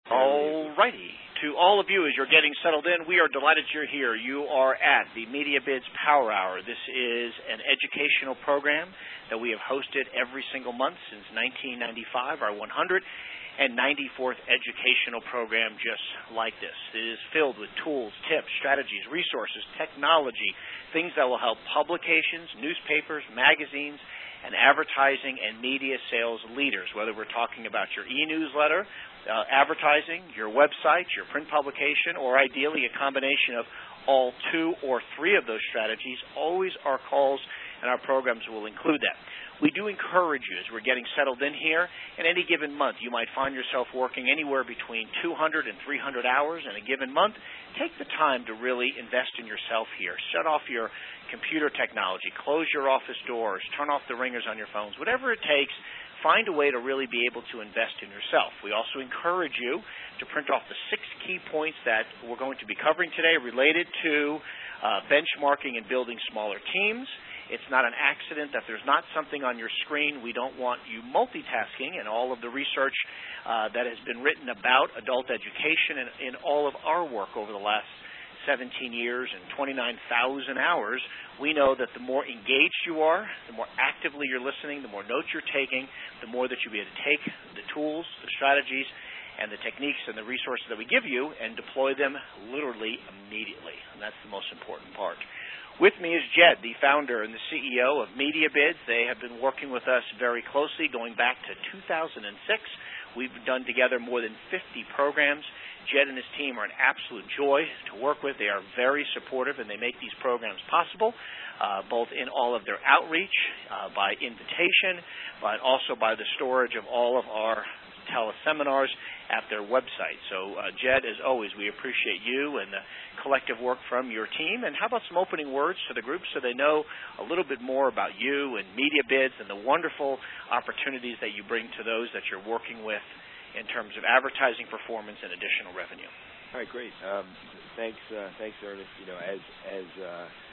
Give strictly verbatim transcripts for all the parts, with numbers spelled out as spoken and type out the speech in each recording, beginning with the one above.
All righty. To all of you, as you're getting settled in, we are delighted you're here. You are at the MediaBids Power Hour. This is an educational program that we have hosted every single month since nineteen ninety-five, our one hundred ninety-fourth educational program just like this. It is filled with tools, tips, strategies, resources, technology, things that will help publications, newspapers, magazines, and advertising and media sales leaders, whether we're talking about your e-newsletter, Uh, advertising, your website, your print publication, or ideally a combination of all two or three of those strategies. Always our calls and our programs will include that. We do encourage you, as we're getting settled in here, in any given month, you might find yourself working anywhere between two hundred and three hundred hours in a given month. Take the time to really invest in yourself here. Shut off your computer technology, close your office doors, turn off the ringers on your phones, whatever it takes. Find a way to really be able to invest in yourself. We also encourage you to print off the six key points that we're going to be covering today related to uh, benchmarking and building smaller teams. It's not an accident that there's not something on your screen. We don't want you multitasking, and all of the research uh, that has been written about adult education and in all of our work over the last seventeen years and twenty-nine thousand hours, we know that the more engaged you are, the more actively you're listening, the more notes you're taking, the more that you'll be able to take the tools, the strategies, and the techniques and the resources that we give you and deploy them literally immediately. And that's the most important part. With me is Jed, the founder and the C E O of MediaBids. They have been working with us very closely going back to two thousand six. We've done together more than fifty programs. Jed and his team are an absolute joy to work with. They are very supportive, and they make these programs possible, uh, both in all of their outreach, uh, by invitation, but also by the storage of all of our teleseminars at their website. So, uh, Jed, as always, we appreciate you and the collective work from your team. And how about some opening words to the group so they know a little bit more about you and MediaBids and the wonderful opportunities that you bring to those that you're working with in terms of advertising performance and additional revenue. All right, great. Um, thanks, uh, thanks, Ernest. You know, as as uh,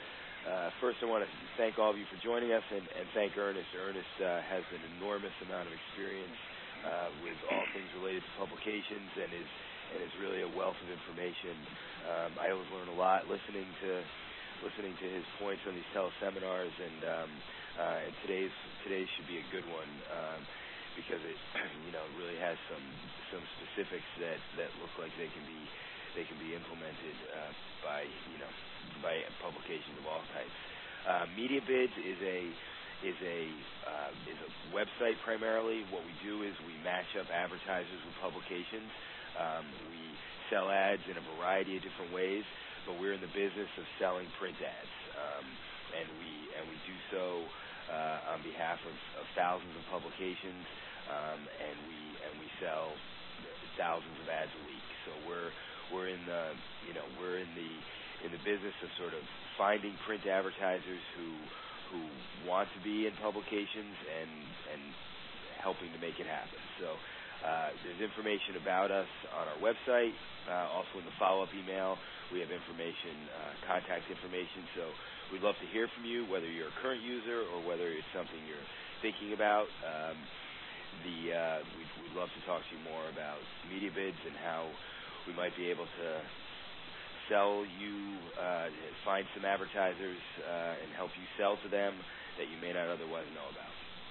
uh, first, I want to thank all of you for joining us, and, and thank Ernest. Ernest uh, has an enormous amount of experience uh, with all things related to publications, and is and is really a wealth of information. Um, I always learn a lot listening to listening to his points on these teleseminars, and um, uh, and today's today's should be a good one. Um, because it, you know, really has some some specifics that, that look like they can be they can be implemented uh, by you know by publications of all types. Uh, MediaBids is a is a uh, is a website primarily. What we do is we match up advertisers with publications. Um, we sell ads in a variety of different ways, but we're in the business of selling print ads, um, and we and we do so uh, on behalf of, of thousands of publications. Um, and we and we sell thousands of ads a week. So we're we're in the you know we're in the in the business of sort of finding print advertisers who who want to be in publications and and helping to make it happen. So uh, there's information about us on our website. Uh, also in the follow-up email, we have information, uh, contact information. So we'd love to hear from you, whether you're a current user or whether it's something you're thinking about. Um, The uh, we'd, we'd love to talk to you more about MediaBids and how we might be able to sell you, uh, find some advertisers uh, and help you sell to them that you may not otherwise know about.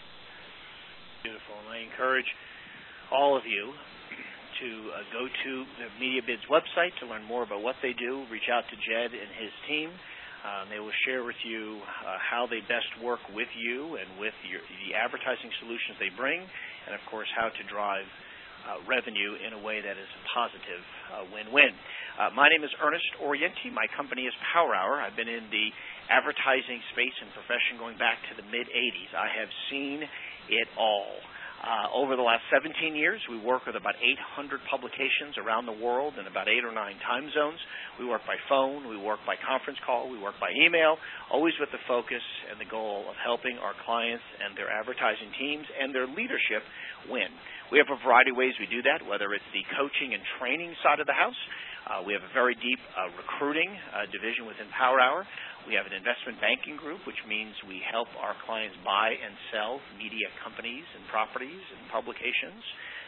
Beautiful. And I encourage all of you to uh, go to the MediaBids website to learn more about what they do. Reach out to Jed and his team. Um, they will share with you uh, how they best work with you and with your, the advertising solutions they bring, and, of course, how to drive uh, revenue in a way that is a positive uh, win-win. Uh, my name is Ernest Orienti. My company is Power Hour. I've been in the advertising space and profession going back to the mid eighties. I have seen it all. Uh, over the last seventeen years, we work with about eight hundred publications around the world in about eight or nine time zones. We work by phone, we work by conference call, we work by email, always with the focus and the goal of helping our clients and their advertising teams and their leadership win. We have a variety of ways we do that, whether it's the coaching and training side of the house. Uh, we have a very deep uh, recruiting uh, division within Power Hour. We have an investment banking group, which means we help our clients buy and sell media companies and properties and publications.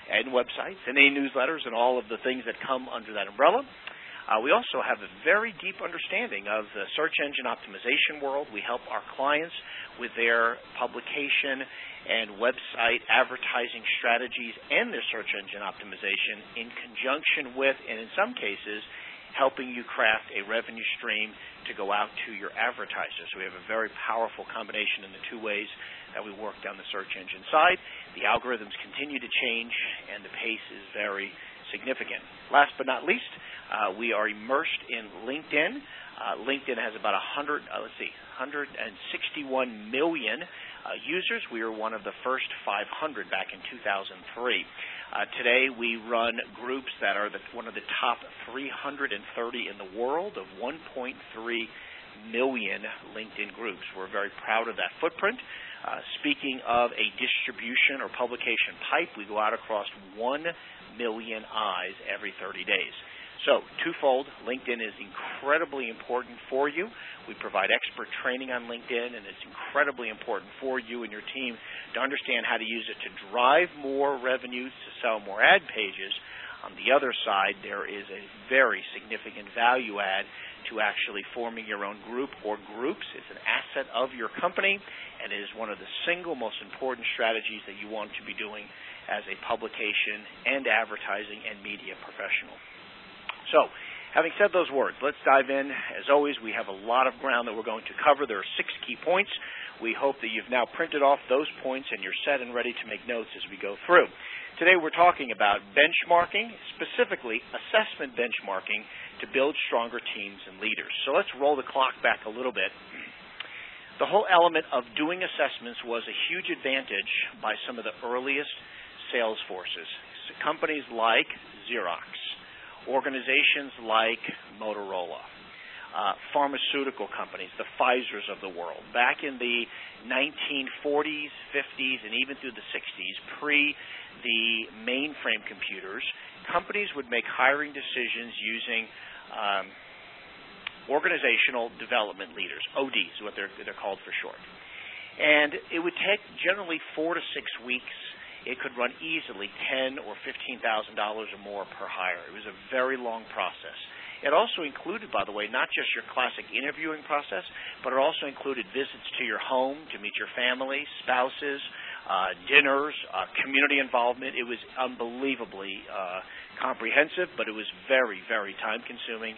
and websites and e-newsletters and all of the things that come under that umbrella. Uh, we also have a very deep understanding of the search engine optimization world. We help our clients with their publication and website advertising strategies and their search engine optimization in conjunction with, and in some cases, helping you craft a revenue stream to go out to your advertisers. So we have a very powerful combination in the two ways that we work down the search engine side. The algorithms continue to change, and the pace is very significant. Last but not least, uh, we are immersed in LinkedIn. Uh, LinkedIn has about one hundred, uh, let's see, one hundred sixty-one million uh, users. We were one of the first five hundred back in two thousand three. Uh, today, we run groups that are the, one of the top three hundred thirty in the world of one point three million LinkedIn groups. We're very proud of that footprint. Uh, speaking of a distribution or publication pipe, we go out across one million eyes every thirty days. So, twofold, LinkedIn is incredibly important for you. We provide expert training on LinkedIn, and it's incredibly important for you and your team to understand how to use it to drive more revenues, to sell more ad pages. On the other side, there is a very significant value add to actually forming your own group or groups. It's an asset of your company, and it is one of the single most important strategies that you want to be doing as a publication and advertising and media professional. So, having said those words, let's dive in. As always, we have a lot of ground that we're going to cover. There are six key points. We hope that you've now printed off those points and you're set and ready to make notes as we go through. Today we're talking about benchmarking, specifically assessment benchmarking, to build stronger teams and leaders. So let's roll the clock back a little bit. The whole element of doing assessments was a huge advantage by some of the earliest sales forces. So companies like Xerox, organizations like Motorola, uh, pharmaceutical companies, the Pfizers of the world. Back in the nineteen forties, fifties, and even through the sixties, pre the mainframe computers, companies would make hiring decisions using um, organizational development leaders, O Ds, what they're, they're called for short. And it would take generally four to six weeks. It could run easily ten thousand dollars or fifteen thousand dollars or more per hire. It was a very long process. It also included, by the way, not just your classic interviewing process, but it also included visits to your home to meet your family, spouses, uh, dinners, uh, community involvement. It was unbelievably uh, comprehensive, but it was very, very time-consuming.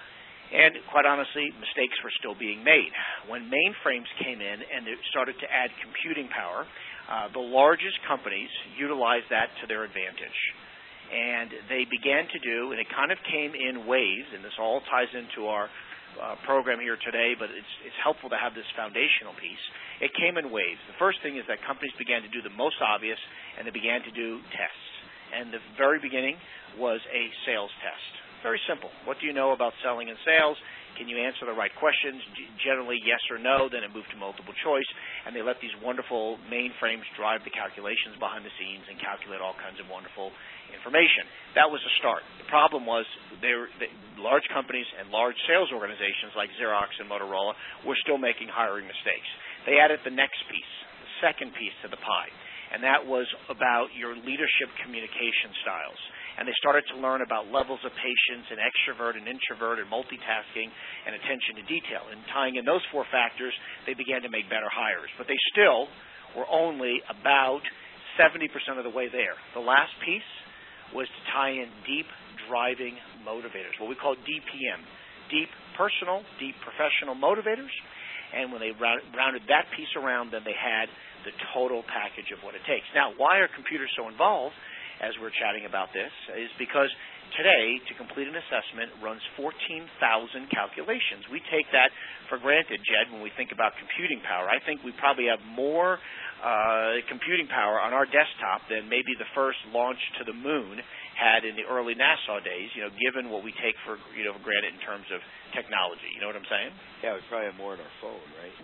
And quite honestly, mistakes were still being made. When mainframes came in and it started to add computing power, uh, the largest companies utilized that to their advantage. And they began to do, and it kind of came in waves, and this all ties into our uh, program here today, but it's, it's helpful to have this foundational piece. It came in waves. The first thing is that companies began to do the most obvious, and they began to do tests. And the very beginning was a sales test. Very simple. What do you know about selling and sales? Can you answer the right questions? Generally, yes or no. Then it moved to multiple choice, and they let these wonderful mainframes drive the calculations behind the scenes and calculate all kinds of wonderful information. That was a start. The problem was they were, the large companies and large sales organizations like Xerox and Motorola were still making hiring mistakes. They added the next piece, the second piece to the pie, and that was about your leadership communication styles. And they started to learn about levels of patience and extrovert and introvert and multitasking and attention to detail. And tying in those four factors, they began to make better hires. But they still were only about seventy percent of the way there. The last piece was to tie in deep driving motivators, what we call D P M, deep personal, deep professional motivators. And when they rounded that piece around, then they had the total package of what it takes. Now, why are computers so involved? As we're chatting about this, is because today, to complete an assessment, runs fourteen thousand calculations. We take that for granted, Jed, when we think about computing power. I think we probably have more uh, computing power on our desktop than maybe the first launch to the moon had in the early NASA days, you know, given what we take for, you know, for granted in terms of technology. You know what I'm saying? Yeah, we probably have more on our phone, right?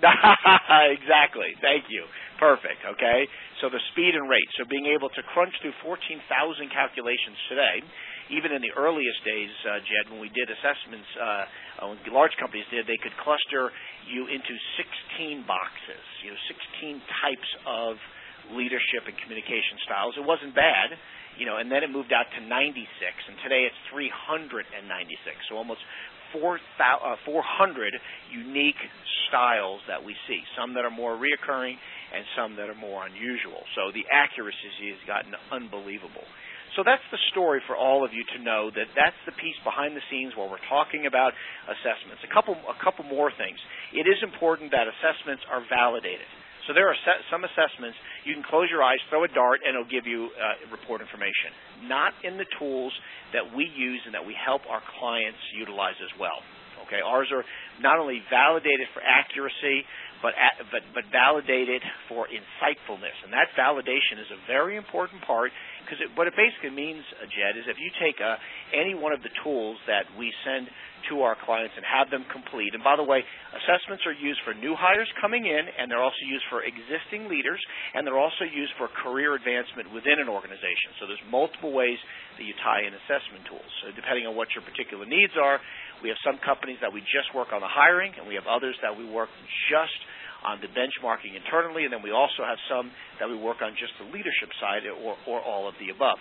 Exactly. Thank you. Perfect, okay? So the speed and rate. So being able to crunch through fourteen thousand calculations today, even in the earliest days, uh, Jed, when we did assessments, uh, when large companies did, they could cluster you into sixteen boxes, you know, sixteen types of leadership and communication styles. It wasn't bad, you know, and then it moved out to ninety-six, and today it's three hundred ninety-six, so almost four hundred unique styles that we see, some that are more reoccurring and some that are more unusual. So the accuracy has gotten unbelievable. So that's the story for all of you to know, that that's the piece behind the scenes while we're talking about assessments. A couple, a couple more things. It is important that assessments are validated. So there are some assessments, you can close your eyes, throw a dart, and it'll give you uh, report information. Not in the tools that we use and that we help our clients utilize as well. Okay, ours are not only validated for accuracy, but but but validated for insightfulness, and that validation is a very important part, because what it basically means, uh, Jed, is if you take uh, any one of the tools that we send to our clients and have them complete. And by the way, assessments are used for new hires coming in, and they're also used for existing leaders, and they're also used for career advancement within an organization. So there's multiple ways that you tie in assessment tools. So depending on what your particular needs are, we have some companies that we just work on the hiring, and we have others that we work just on the benchmarking internally, and then we also have some that we work on just the leadership side, or, or all of the above.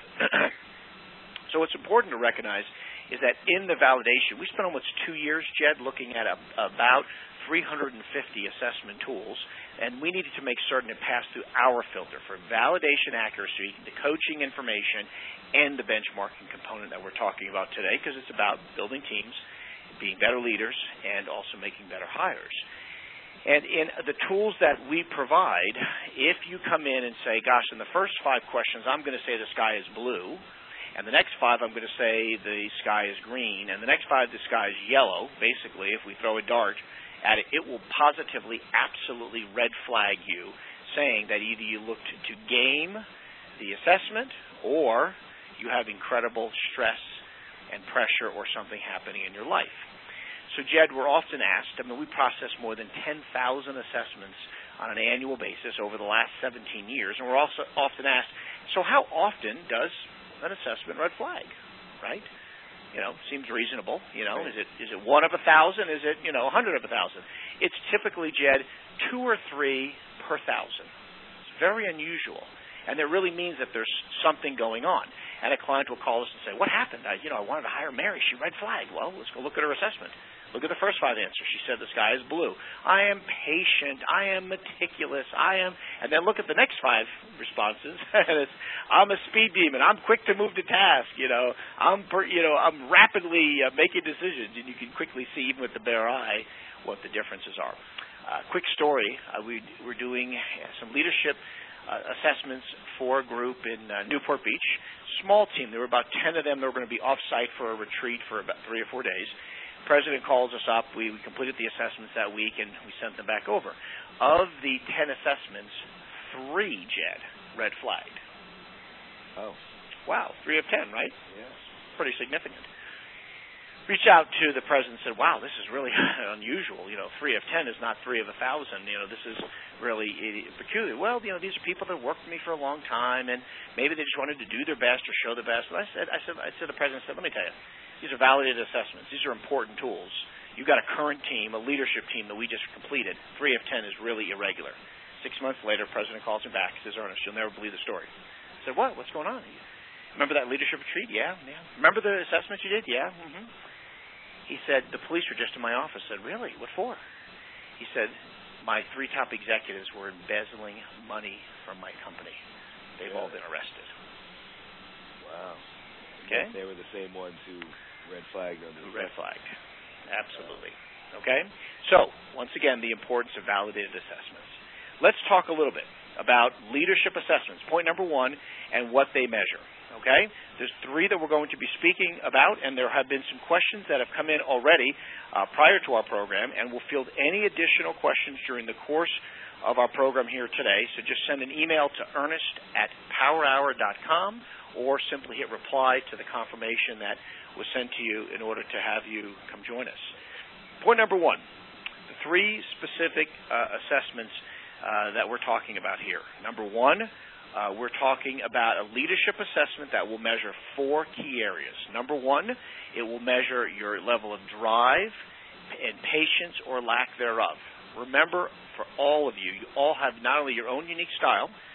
So what's important to recognize is that in the validation, we spent almost two years, Jed, looking at a, about three hundred fifty assessment tools, and we needed to make certain it passed through our filter for validation accuracy, the coaching information, and the benchmarking component that we're talking about today, because it's about building teams, being better leaders, and also making better hires. And in the tools that we provide, if you come in and say, gosh, in the first five questions, I'm going to say the sky is blue, and the next five, I'm going to say the sky is green, and the next five, the sky is yellow. Basically, if we throw a dart at it, it will positively, absolutely red flag you, saying that either you looked to game the assessment, or you have incredible stress and pressure or something happening in your life. So, Jed, we're often asked, I mean, we process more than ten thousand assessments on an annual basis over the last seventeen years, and we're also often asked, so how often does an assessment red flag, right? You know, seems reasonable. You know, is it is it one of a thousand? Is it, you know, a hundred of a thousand? It's typically, Jed, two or three per thousand. It's very unusual, and it really means that there's something going on. And a client will call us and say, what happened? I, you know, I wanted to hire Mary. She red flagged. Well, let's go look at her assessment. Look at the first five answers. She said the sky is blue. I am patient. I am meticulous. I am, and then look at the next five responses. And it's, I'm a speed demon. I'm quick to move to task. You know, I'm, per, you know, I'm rapidly uh, making decisions, and you can quickly see, even with the bare eye, what the differences are. Uh, quick story. Uh, we, we're doing some leadership uh, assessments for a group in uh, Newport Beach. Small team. There were about ten of them that were going to be off-site for a retreat for about three or four days. President calls us up. We, we completed the assessments that week, and we sent them back over. Of the ten assessments, three, Jed, red flagged. Oh. Wow, three of ten, right? Yeah. Pretty significant. Reached out to the president and said, wow, this is really unusual. You know, three of ten is not three of a thousand. You know, this is really peculiar. Well, you know, these are people that worked for me for a long time, and maybe they just wanted to do their best or show their best. And I said, I said, I said, the president said, let me tell you, these are validated assessments. These are important tools. You've got a current team, a leadership team that we just completed. Three of ten is really irregular. Six months later, President calls me back. He says, Ernest, you'll never believe the story. I said, what? What's going on? Remember that leadership retreat? Yeah, yeah. Remember the assessment you did? Yeah. Mm-hmm. He said, the police were just in my office. I said, really? What for? He said, my three top executives were embezzling money from my company. They've yeah. all been arrested. Wow. Okay. They were the same ones who red flagged under the red flagged. Absolutely. Okay. So once again, the importance of validated assessments. Let's talk a little bit about leadership assessments. Point number one, and what they measure. Okay. There's three that we're going to be speaking about, and there have been some questions that have come in already uh, prior to our program, and we'll field any additional questions during the course of our program here today. So just send an email to Ernest at power hour dot com. Or simply hit reply to the confirmation that was sent to you in order to have you come join us. Point number one, the three specific uh, assessments uh, that we're talking about here. Number one, uh, we're talking about a leadership assessment that will measure four key areas. Number one, it will measure your level of drive and patience or lack thereof. Remember, for all of you, you all have not only your own unique style,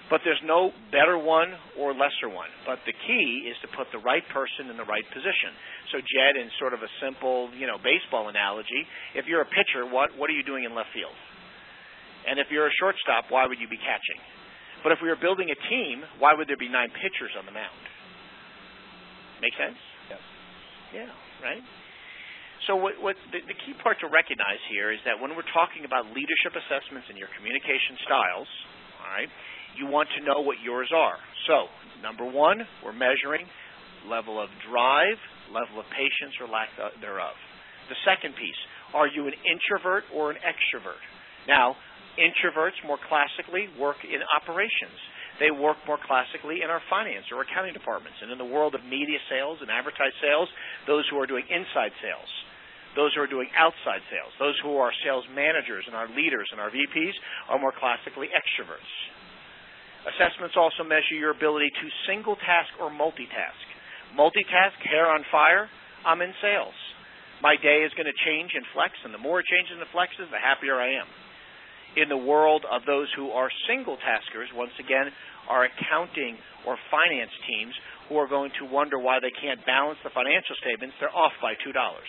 But there's no better one or lesser one. But the key is to put the right person in the right position. So, Jed, in sort of a simple, you know, baseball analogy, if you're a pitcher, what what are you doing in left field? And if you're a shortstop, why would you be catching? But if we were building a team, why would there be nine pitchers on the mound? Make sense? Yes. Yeah, right? So what, what the, the key part to recognize here is that when we're talking about leadership assessments and your communication styles, all right, you want to know what yours are. So, number one, we're measuring level of drive, level of patience or lack thereof. The second piece, are you an introvert or an extrovert? Now, introverts more classically work in operations. They work more classically in our finance or accounting departments. And in the world of media sales and advertised sales, those who are doing inside sales, those who are doing outside sales, those who are sales managers and our leaders and our V Ps are more classically extroverts. Assessments also measure your ability to single task or multitask. Multitask, hair on fire, I'm in sales. My day is going to change and flex, and the more it changes and flexes, the happier I am. In the world of those who are single taskers, once again, our accounting or finance teams who are going to wonder why they can't balance the financial statements, they're off by two dollars.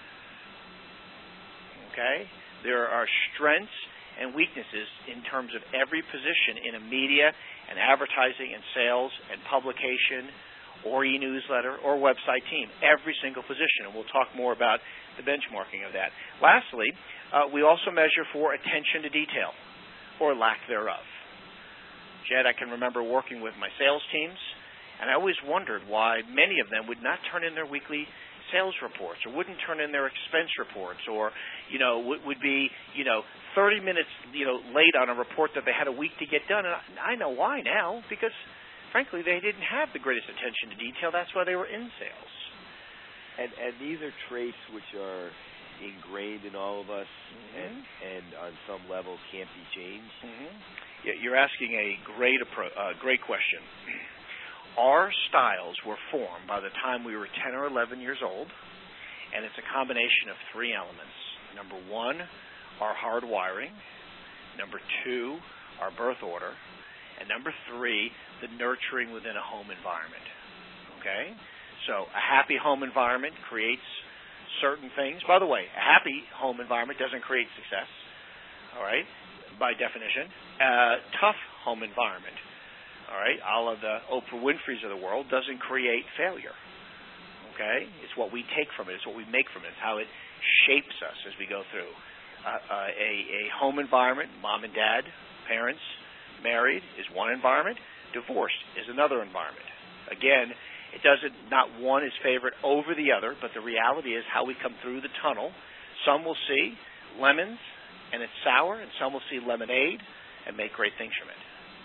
Okay? There are strengths and weaknesses in terms of every position in a media and advertising and sales and publication or e-newsletter or website team, every single position, and we'll talk more about the benchmarking of that. Lastly, uh, we also measure for attention to detail or lack thereof. Jed, I can remember working with my sales teams, and I always wondered why many of them would not turn in their weekly sales reports or wouldn't turn in their expense reports or, you know, would, would be, you know, thirty minutes, you know, late on a report that they had a week to get done. And I, I know why now, because, frankly, they didn't have the greatest attention to detail. That's why they were in sales. And, and these are traits which are ingrained in all of us mm-hmm. and, and on some level can't be changed. Mm-hmm. Yeah, you're asking a great, appro- uh, great question. Our styles were formed by the time we were ten or eleven years old, and it's a combination of three elements. Number one, our hard wiring. Number two, our birth order. And number three, the nurturing within a home environment. Okay? So a happy home environment creates certain things. By the way, a happy home environment doesn't create success, all right, by definition. A tough home environment, all right, a la the Oprah Winfrey's of the world, doesn't create failure, okay? It's what we take from it. It's what we make from it. It's how it shapes us as we go through. Uh, uh, a, a home environment, mom and dad, parents, married is one environment. Divorced is another environment. Again, it doesn't, not one is favored over the other, but the reality is how we come through the tunnel. Some will see lemons and it's sour, and some will see lemonade and make great things from it.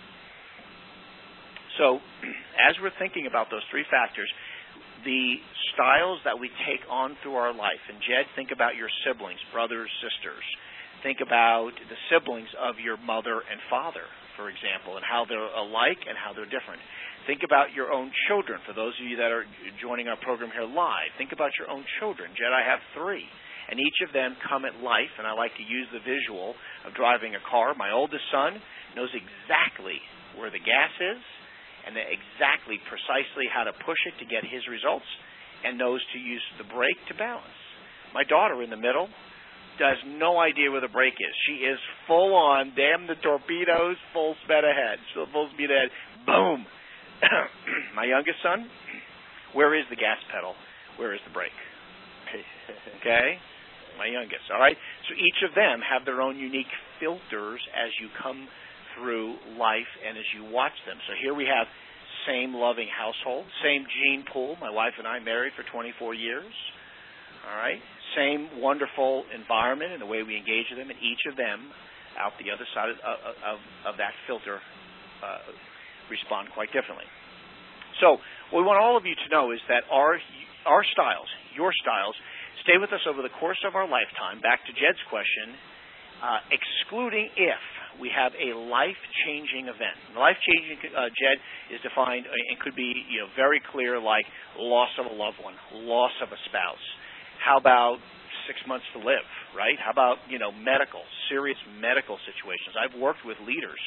So, as we're thinking about those three factors, the styles that we take on through our life, and Jed, think about your siblings, brothers, sisters. Think about the siblings of your mother and father, for example, and how they're alike and how they're different. Think about your own children. For those of you that are joining our program here live, think about your own children. Jed, I have three, and each of them come at life, and I like to use the visual of driving a car. My oldest son knows exactly where the gas is, and exactly precisely how to push it to get his results, and knows to use the brake to balance. My daughter in the middle has no idea where the brake is. She is full on, damn the torpedoes, full speed ahead. Full speed ahead. Boom. My youngest son, where is the gas pedal? Where is the brake? Okay? My youngest, all right? So each of them have their own unique filters as you come through life and as you watch them. So here we have same loving household, same gene pool. My wife and I married for twenty-four years. All right? Same wonderful environment and the way we engage with them, and each of them out the other side of, of, of that filter uh, respond quite differently. So what we want all of you to know is that our our styles, your styles, stay with us over the course of our lifetime. Back to Jed's question, uh, excluding if we have a life-changing event. Life-changing, uh, Jed, is defined and could be, you know, very clear, like loss of a loved one, loss of a spouse. How about six months to live, right? How about, you know, medical, serious medical situations? I've worked with leaders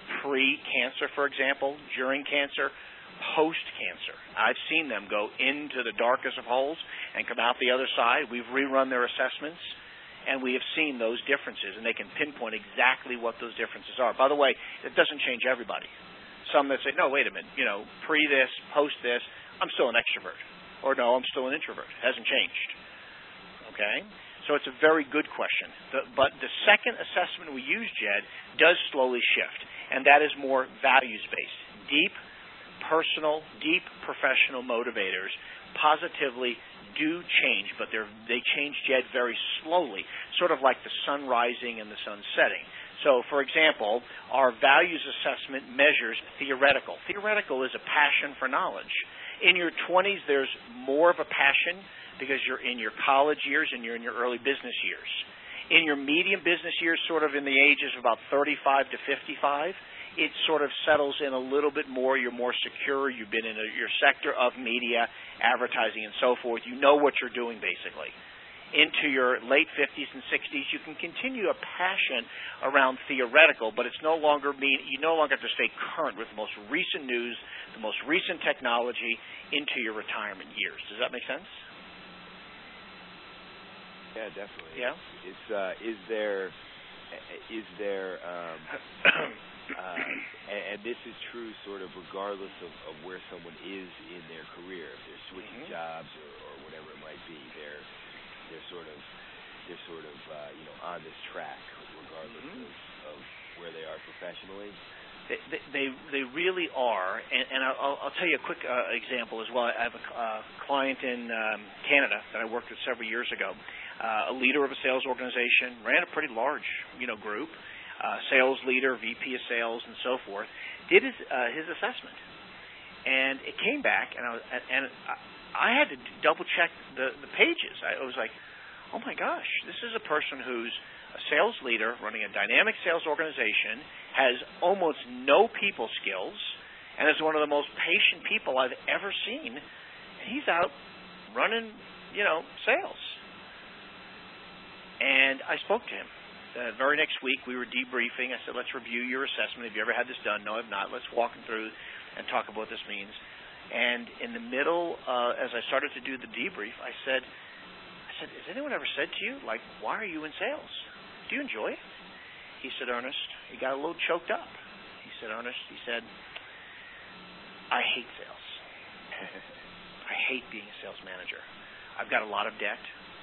pre-cancer, for example, during cancer, post-cancer. I've seen them go into the darkest of holes and come out the other side. We've rerun their assessments, and we have seen those differences, and they can pinpoint exactly what those differences are. By the way, it doesn't change everybody. Some that say, no, wait a minute, you know, pre this, post this, I'm still an extrovert. Or no, I'm still an introvert. It hasn't changed. Okay? So it's a very good question. The, but the second assessment we use, Jed, does slowly shift, and that is more values-based. Deep, personal, deep professional motivators positively do change, but they're, they change, Jed, very slowly, sort of like the sun rising and the sun setting. So, for example, our values assessment measures theoretical. Theoretical is a passion for knowledge. In your twenties, there's more of a passion because you're in your college years and you're in your early business years. In your medium business years, sort of in the ages of about thirty-five to fifty-five, it sort of settles in a little bit more. You're more secure. You've been in a, your sector of media, advertising, and so forth. You know what you're doing, basically. Into your late fifties and sixties, you can continue a passion around theoretical, but it's no longer mean you no longer have to stay current with the most recent news, the most recent technology into your retirement years. Does that make sense? Yeah, definitely. Yeah. It's uh, is there is there um, uh, and, and this is true sort of regardless of, of where someone is in their career, if they're switching mm-hmm. jobs or, or whatever it might be, they're They're sort of, they're sort of, uh, you know, on this track, regardless mm-hmm. of, of where they are professionally. They they, they really are, and, and I'll, I'll tell you a quick uh, example as well. I have a uh, client in um, Canada that I worked with several years ago, uh, a leader of a sales organization, ran a pretty large, you know, group, uh, sales leader, V P of sales, and so forth. Did his uh, his assessment, and it came back, and I was, and I, I had to double check the, the pages. I was like, oh my gosh, this is a person who's a sales leader running a dynamic sales organization, has almost no people skills, and is one of the most patient people I've ever seen. And he's out running, you know, sales. And I spoke to him. The very next week, we were debriefing. I said, let's review your assessment. Have you ever had this done? No, I've not. Let's walk him through and talk about what this means. And in the middle, uh, as I started to do the debrief, I said, I said, has anyone ever said to you, like, why are you in sales? Do you enjoy it? He said, Ernest, he got a little choked up. He said, Ernest, he said, I hate sales. I hate being a sales manager. I've got a lot of debt.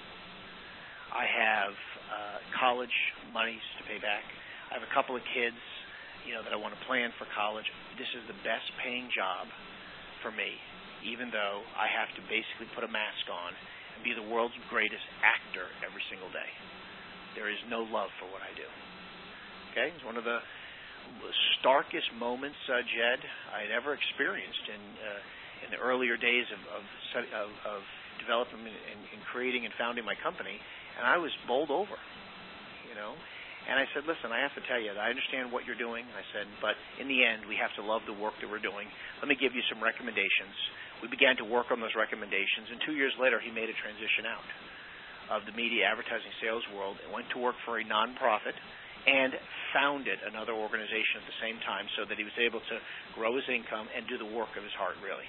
I have uh, college monies to pay back. I have a couple of kids, you know, that I want to plan for college. This is the best paying job for me, even though I have to basically put a mask on and be the world's greatest actor every single day. There is no love for what I do. Okay? It's one of the starkest moments, uh, Jed, I had ever experienced in uh, in the earlier days of of, of, of developing and, and creating and founding my company, and I was bowled over, you know. And I said, listen, I have to tell you, I understand what you're doing. I said, but in the end, we have to love the work that we're doing. Let me give you some recommendations. We began to work on those recommendations, and two years later, he made a transition out of the media advertising sales world and went to work for a nonprofit and founded another organization at the same time so that he was able to grow his income and do the work of his heart, really.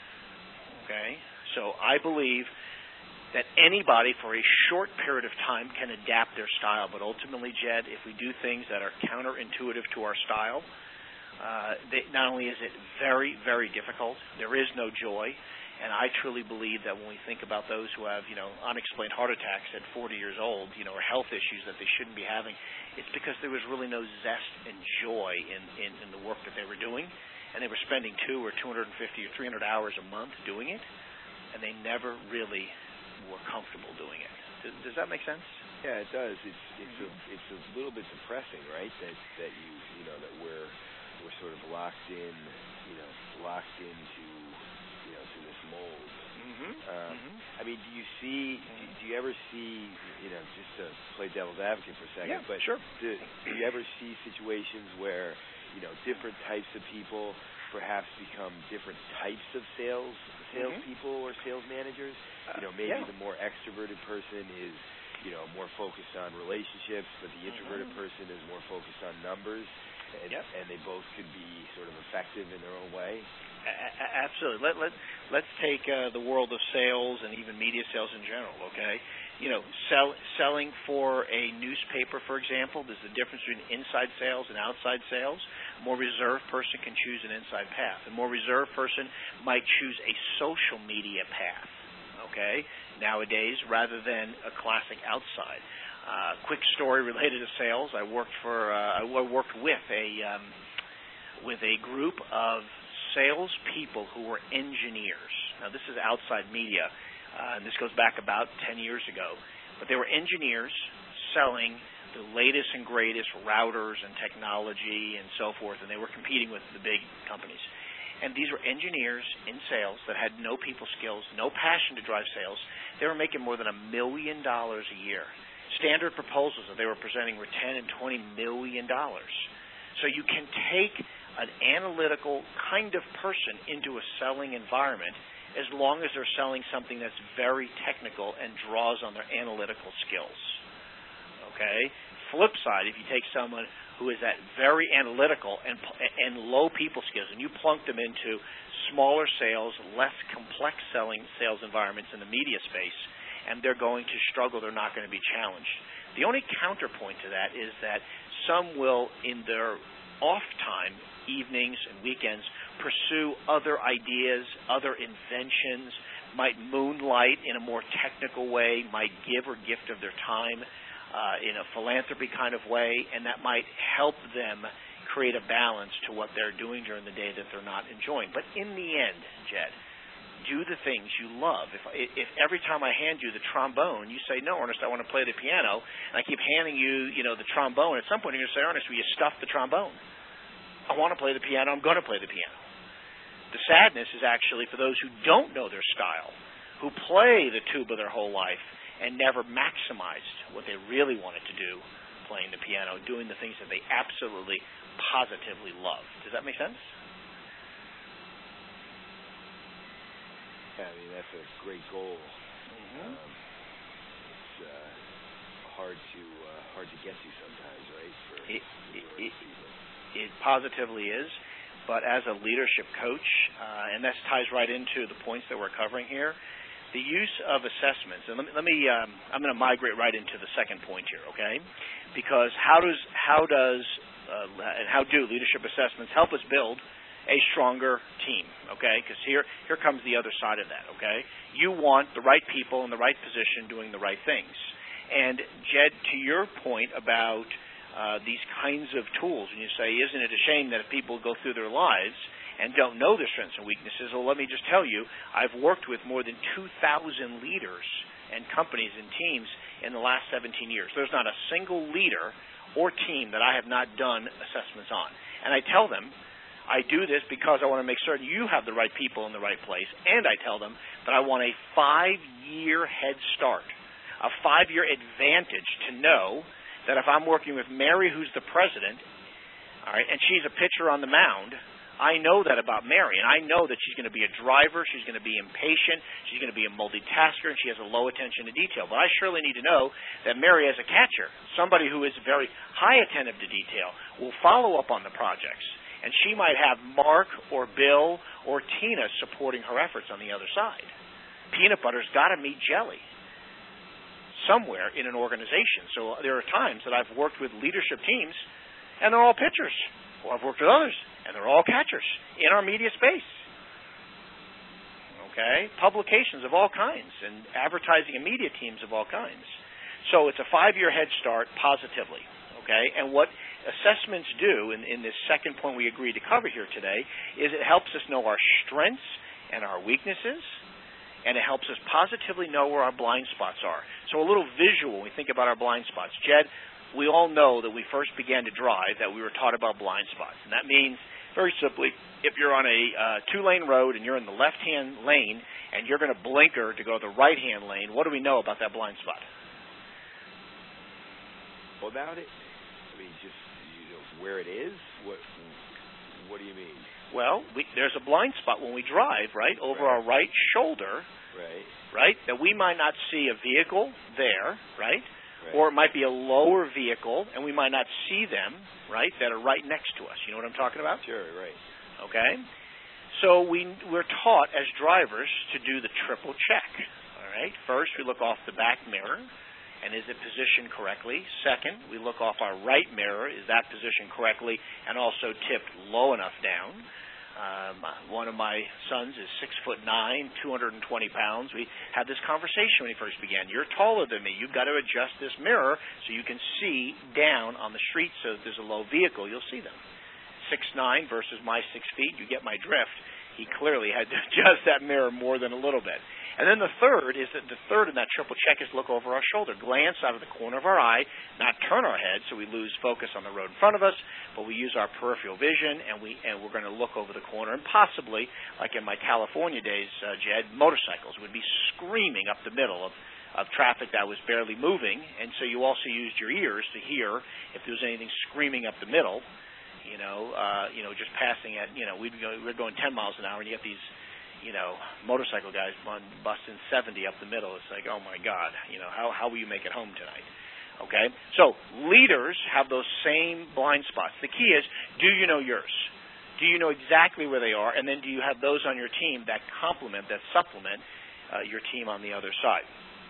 Okay? So I believe that anybody for a short period of time can adapt their style. But ultimately, Jed, if we do things that are counterintuitive to our style, uh, they, not only is it very, very difficult, there is no joy. And I truly believe that when we think about those who have, you know, unexplained heart attacks at forty years old, you know, or health issues that they shouldn't be having, it's because there was really no zest and joy in, in, in the work that they were doing. And they were spending two or two hundred fifty or three hundred hours a month doing it, and they never really were comfortable doing it. Does, does that make sense? Yeah, it does. It's it's a it's a little bit depressing, right? That that you you know that we're we're sort of locked in, you know, locked into you know to this mold. Mm-hmm. Um, mm-hmm. I mean, do you see? Do, do you ever see? You know, just to play devil's advocate for a second, yeah, but sure. Do, do you ever see situations where you know different types of people perhaps become different types of sales salespeople mm-hmm. or sales managers? You know, maybe yeah. the more extroverted person is, you know, more focused on relationships, but the introverted mm-hmm. person is more focused on numbers. and, yep. and they both could be sort of effective in their own way. A- absolutely. Let let let's take uh, the world of sales and even media sales in general. Okay, you know, sell, selling for a newspaper, for example, there's the difference between inside sales and outside sales. A more reserved person can choose an inside path. A more reserved person might choose a social media path. Okay, nowadays rather than a classic outside. Uh, quick story related to sales. I worked for uh, I worked with a um, with a group of salespeople who were engineers. Now, this is outside media, uh, and this goes back about ten years ago. But they were engineers selling the latest and greatest routers and technology and so forth, and they were competing with the big companies. And these were engineers in sales that had no people skills, no passion to drive sales. They were making more than a million dollars a year. Standard proposals that they were presenting were ten and twenty million dollars. So you can take an analytical kind of person into a selling environment as long as they're selling something that's very technical and draws on their analytical skills. Okay? Flip side, if you take someone who is that very analytical and and low people skills and you plunk them into smaller sales, less complex selling sales environments in the media space, and they're going to struggle, they're not going to be challenged. The only counterpoint to that is that some will, in their off time, evenings and weekends, pursue other ideas, other inventions, might moonlight in a more technical way, might give or gift of their time uh, in a philanthropy kind of way, and that might help them create a balance to what they're doing during the day that they're not enjoying. But in the end, Jed, do the things you love. If, if every time I hand you the trombone, you say, no, Ernest, I want to play the piano, and I keep handing you, you know, the trombone, at some point you're going to say, Ernest, will you stuff the trombone? I want to play the piano, I'm going to play the piano. The sadness is actually for those who don't know their style, who play the tuba their whole life and never maximized what they really wanted to do, playing the piano, doing the things that they absolutely, positively love. Does that make sense? Yeah, I mean, that's a great goal. Mm-hmm. Um, it's uh, hard to uh, hard to get to sometimes, right? For, it, for it, it, it positively is, but as a leadership coach, uh, and this ties right into the points that we're covering here, the use of assessments. And let me, let me um, I'm going to migrate right into the second point here, okay? Because how does how does uh, and how do leadership assessments help us build a stronger team, okay? Because here, here comes the other side of that, okay? You want the right people in the right position doing the right things. And, Jed, to your point about uh, these kinds of tools, and you say, isn't it a shame that if people go through their lives and don't know their strengths and weaknesses? Well, let me just tell you, I've worked with more than two thousand leaders and companies and teams in the last seventeen years. There's not a single leader or team that I have not done assessments on. And I tell them, I do this because I want to make certain you have the right people in the right place, and I tell them that I want a five-year head start, a five-year advantage to know that if I'm working with Mary, who's the president, all right, and she's a pitcher on the mound, I know that about Mary, and I know that she's going to be a driver, she's going to be impatient, she's going to be a multitasker, and she has a low attention to detail. But I surely need to know that Mary, as a catcher, somebody who is very high attentive to detail, will follow up on the projects. And she might have Mark or Bill or Tina supporting her efforts on the other side. Peanut butter's got to meet jelly somewhere in an organization. So there are times that I've worked with leadership teams, and they're all pitchers. Or I've worked with others, and they're all catchers in our media space. Okay? Publications of all kinds, and advertising and media teams of all kinds. So it's a five-year head start positively. Okay? And what assessments do, in, in this second point we agreed to cover here today, is it helps us know our strengths and our weaknesses, and it helps us positively know where our blind spots are. So a little visual when we think about our blind spots. Jed, we all know that we first began to drive that we were taught about blind spots. And that means, very simply, if you're on a uh, two-lane road and you're in the left-hand lane and you're going to blinker to go to the right-hand lane, what do we know about that blind spot? About it? I mean, just you know, where it is? What What do you mean? Well, we, there's a blind spot when we drive, right, over right. our right shoulder, right? right, that we might not see a vehicle there, right? right. Or it might be a lower vehicle, and we might not see them, right, that are right next to us. You know what I'm talking about? Sure, right. Okay? So we, we're taught as drivers to do the triple check. All right? First, we look off the back mirror, and is it positioned correctly? Second, we look off our right mirror, is that positioned correctly and also tipped low enough down? Um, one of my sons is six foot nine, two hundred twenty pounds. We had this conversation when he first began. You're taller than me. You've got to adjust this mirror so you can see down on the street. So if there's a low vehicle, you'll see them. Six nine versus my six feet. You get my drift. He clearly had to adjust that mirror more than a little bit. And then the third is that the third in that triple check is look over our shoulder, glance out of the corner of our eye, not turn our head so we lose focus on the road in front of us, but we use our peripheral vision and we and we're going to look over the corner and possibly, like in my California days, uh, Jed, motorcycles would be screaming up the middle of of traffic that was barely moving, and so you also used your ears to hear if there was anything screaming up the middle. You know, uh, you know, just passing at, you know, we'd go, we're going ten miles an hour, and you get these, you know, motorcycle guys busting seventy up the middle. It's like, oh my God, you know, how how will you make it home tonight? Okay, so leaders have those same blind spots. The key is, do you know yours? Do you know exactly where they are, and then do you have those on your team that complement, that supplement uh, your team on the other side?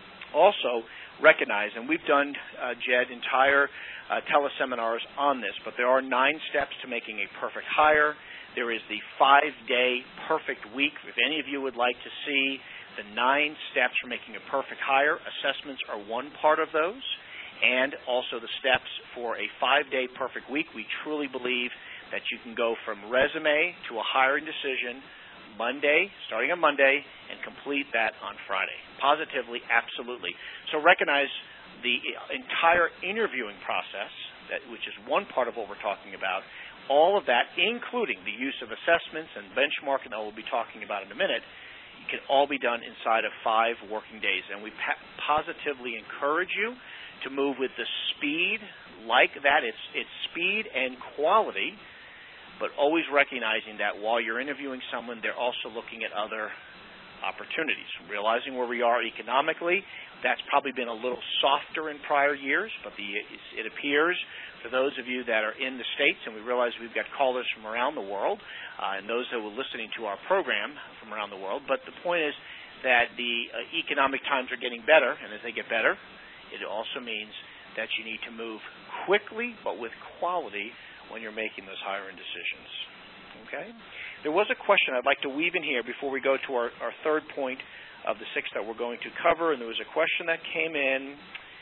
Also, recognize, and we've done, uh, Jed, entire uh, teleseminars on this, but there are nine steps to making a perfect hire. There is the five-day perfect week. If any of you would like to see the nine steps for making a perfect hire, assessments are one part of those, and also the steps for a five-day perfect week. We truly believe that you can go from resume to a hiring decision Monday, starting on Monday, and complete that on Friday. Positively, absolutely. So recognize the entire interviewing process, that, which is one part of what we're talking about, all of that, including the use of assessments and benchmarking that we'll be talking about in a minute, can all be done inside of five working days. And we pa- positively encourage you to move with the speed like that. It's, it's speed and quality, but always recognizing that while you're interviewing someone, they're also looking at other opportunities. Realizing where we are economically, that's probably been a little softer in prior years, but the, it appears for those of you that are in the States, and we realize we've got callers from around the world, uh, and those that were listening to our program from around the world, but the point is that the uh, economic times are getting better, and as they get better, it also means that you need to move quickly but with quality when you're making those hiring decisions. Okay? There was a question I'd like to weave in here before we go to our, our third point of the six that we're going to cover, and there was a question that came in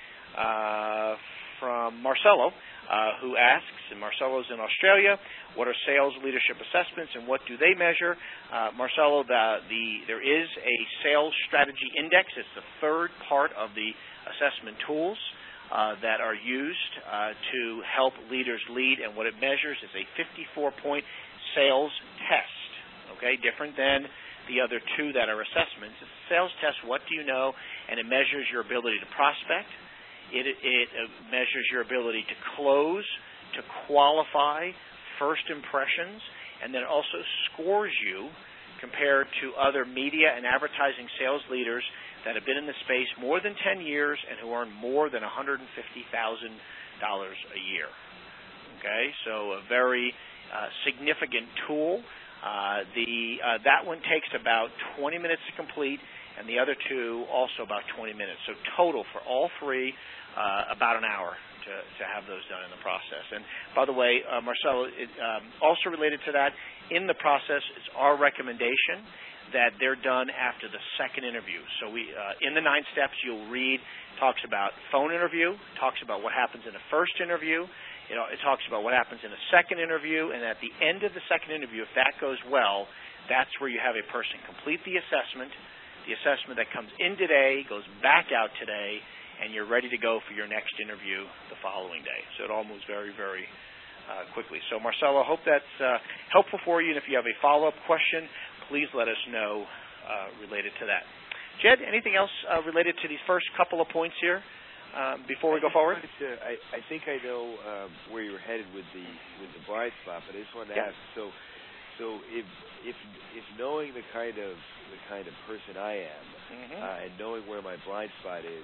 uh, from Marcelo, uh, who asks, and Marcelo's in Australia, what are sales leadership assessments and what do they measure? Uh, Marcelo, the, the, there is a sales strategy index. It's the third part of the assessment tools Uh, that are used uh, to help leaders lead, and what it measures is a fifty-four point sales test, okay, different than the other two that are assessments. It's a sales test, what do you know, and it measures your ability to prospect. It, it uh, measures your ability to close, to qualify, first impressions, and then also scores you compared to other media and advertising sales leaders that have been in the space more than ten years and who earn more than one hundred fifty thousand dollars a year. Okay, so a very uh, significant tool. Uh, the uh, that one takes about twenty minutes to complete, and the other two also about twenty minutes. So total for all three, uh, about an hour to, to have those done in the process. And by the way, uh, Marcelo, it, um, also related to that, in the process, it's our recommendation that they're done after the second interview. So we, uh, in the nine steps, you'll read, talks about phone interview, talks about what happens in the first interview, you know, it talks about what happens in a second interview, and at the end of the second interview, if that goes well, that's where you have a person complete the assessment. The assessment that comes in today goes back out today, and you're ready to go for your next interview the following day. So it all moves very, very uh, quickly. So Marcelo, I hope that's uh, helpful for you, and if you have a follow-up question, please let us know uh, related to that. Jed, anything else uh, related to these first couple of points here um, before we go forward? To, I, I think I know um, where you were headed with the with the blind spot, but I just wanted to yeah. ask. So, so if if if knowing the kind of the kind of person I am, mm-hmm. uh, and knowing where my blind spot is,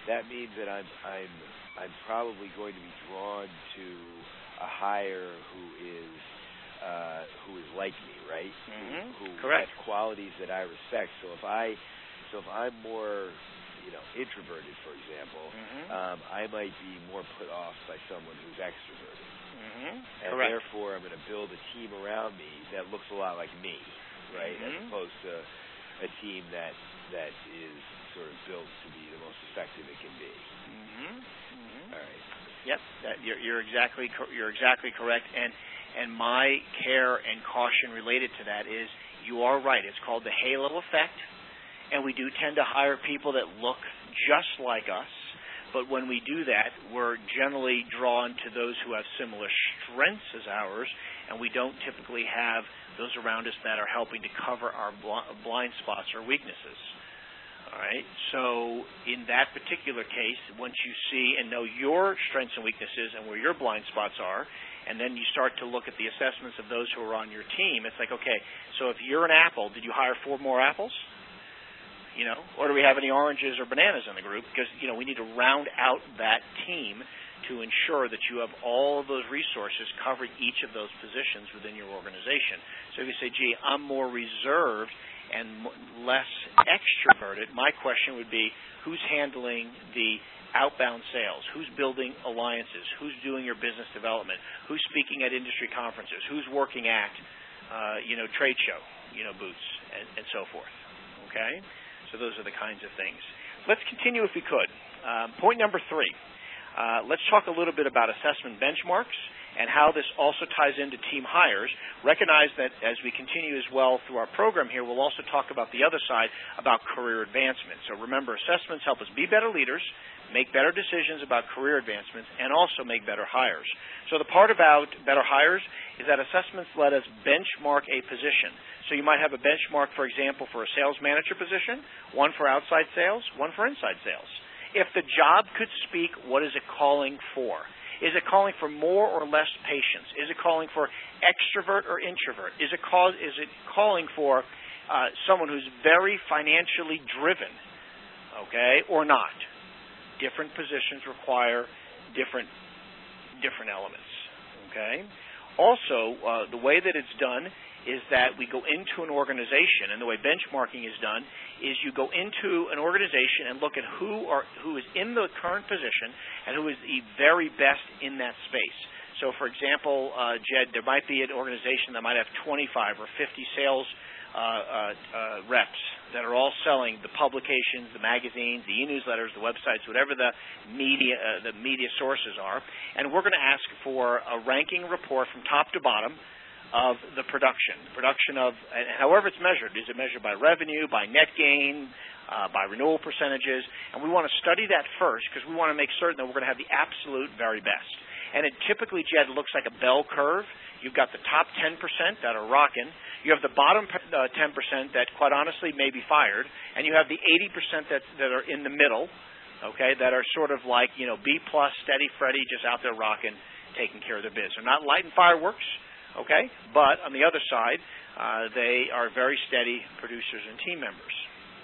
that means that I'm I'm I'm probably going to be drawn to a hire who is uh, who is like me, right? Mm-hmm. Who, who Correct. has qualities that I respect. So if I so if I'm more you know, introverted, for example, mm-hmm. um, I might be more put off by someone who's extroverted. Mm-hmm. And Correct. therefore, I'm going to build a team around me that looks a lot like me, right, mm-hmm. as opposed to a team that that is sort of built to be the most effective it can be. Mm-hmm. Mm-hmm. All right. Yep, that, you're, you're exactly you're exactly correct. And and my care and caution related to that is you are right. It's called the halo effect. And we do tend to hire people that look just like us, but when we do that, we're generally drawn to those who have similar strengths as ours, and we don't typically have those around us that are helping to cover our bl- blind spots or weaknesses. All right? So in that particular case, once you see and know your strengths and weaknesses and where your blind spots are, and then you start to look at the assessments of those who are on your team, it's like, okay, so if you're an apple, did you hire four more apples? You know, or do we have any oranges or bananas in the group? Because, you know, we need to round out that team to ensure that you have all of those resources covering each of those positions within your organization. So if you say, gee, I'm more reserved and m- less extroverted, my question would be, who's handling the outbound sales? Who's building alliances? Who's doing your business development? Who's speaking at industry conferences? Who's working at, uh, you know, trade show, you know, booths, and, and so forth. Okay? So those are the kinds of things. Let's continue if we could. Um, point number three. Uh, let's talk a little bit about assessment benchmarks and how this also ties into team hires. Recognize that as we continue as well through our program here, we'll also talk about the other side, about career advancement. So remember, assessments help us be better leaders, make better decisions about career advancements, and also make better hires. So the part about better hires is that assessments let us benchmark a position. So you might have a benchmark, for example, for a sales manager position, one for outside sales, one for inside sales. If the job could speak, what is it calling for? Is it calling for more or less patience? Is it calling for extrovert or introvert? Is it, call, is it calling for uh, someone who's very financially driven, okay, or not? Different positions require different different elements, okay? Also, uh, the way that it's done is that we go into an organization, and the way benchmarking is done is you go into an organization and look at who are who is in the current position and who is the very best in that space. So, for example, uh, Jed, there might be an organization that might have twenty-five or fifty sales uh, uh, uh, reps that are all selling the publications, the magazines, the e-newsletters, the websites, whatever the media uh, the media sources are, and we're going to ask for a ranking report from top to bottom of the production. Production of, and however it's measured. Is it measured by revenue, by net gain, uh, by renewal percentages? And we want to study that first because we want to make certain that we're going to have the absolute very best. And it typically, Jed, looks like a bell curve. You've got the top ten percent that are rocking. You have the bottom uh, ten percent that, quite honestly, may be fired. And you have the eighty percent that, that are in the middle, okay, that are sort of like, you know, B plus, steady Freddy, just out there rocking, taking care of their biz. They're not lighting fireworks. Okay, but on the other side, uh, they are very steady producers and team members.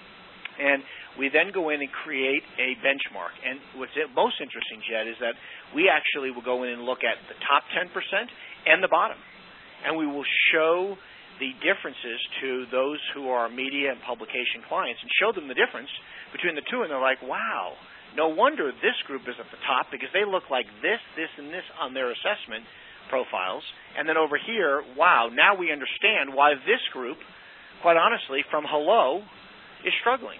And we then go in and create a benchmark. And what's most interesting, Jed, is that we actually will go in and look at the top ten percent and the bottom. And we will show the differences to those who are media and publication clients and show them the difference between the two. And they're like, wow, no wonder this group is at the top because they look like this, this, and this on their assessment profiles. And then over here, wow, now we understand why this group, quite honestly, from hello, is struggling.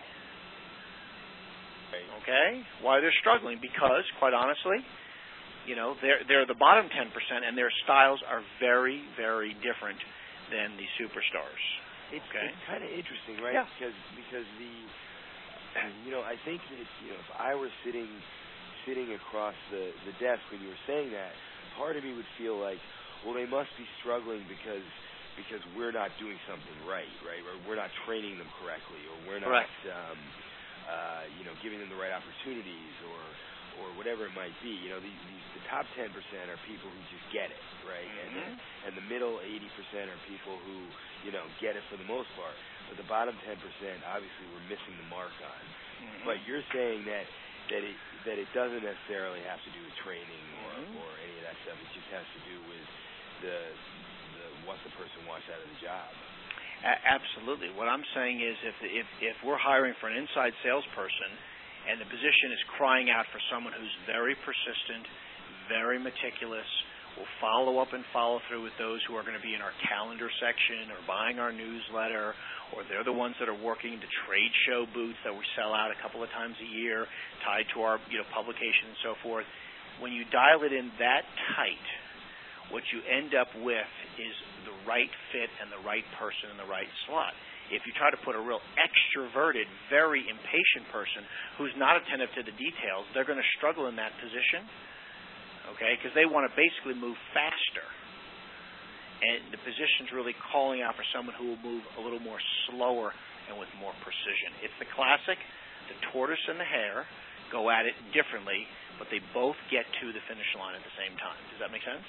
Okay? Why they're struggling? Because, quite honestly, you know, they're, they're the bottom ten percent and their styles are very, very different than the superstars. It's, okay? It's kind of interesting, right? Yeah. Because, because the, you know, I think that, you know, if I were sitting sitting across the, the desk when you were saying that, part of me would feel like, well, they must be struggling because because we're not doing something right, right? Or we're not training them correctly, or we're not, um, uh, you know, giving them the right opportunities, or or whatever it might be. You know, these, these the top ten percent are people who just get it, right? Mm-hmm. And and the middle eighty percent are people who, you know, get it for the most part. But the bottom ten percent, obviously, we're missing the mark on. Mm-hmm. But you're saying that that it that it doesn't necessarily have to do with training or, mm-hmm. or any of that stuff. It just has to do with the, the what the person wants out of the job. A- absolutely. What I'm saying is if, if if we're hiring for an inside salesperson and the position is crying out for someone who's very persistent, very meticulous, will follow up and follow through with those who are going to be in our calendar section or buying our newsletter, or they're the ones that are working the trade show booths that we sell out a couple of times a year, tied to our you know publication and so forth. When you dial it in that tight, what you end up with is the right fit and the right person in the right slot. If you try to put a real extroverted, very impatient person who's not attentive to the details, they're going to struggle in that position, okay, because they want to basically move faster. And the position's really calling out for someone who will move a little more slower and with more precision. It's the classic, the tortoise and the hare go at it differently, but they both get to the finish line at the same time. Does that make sense?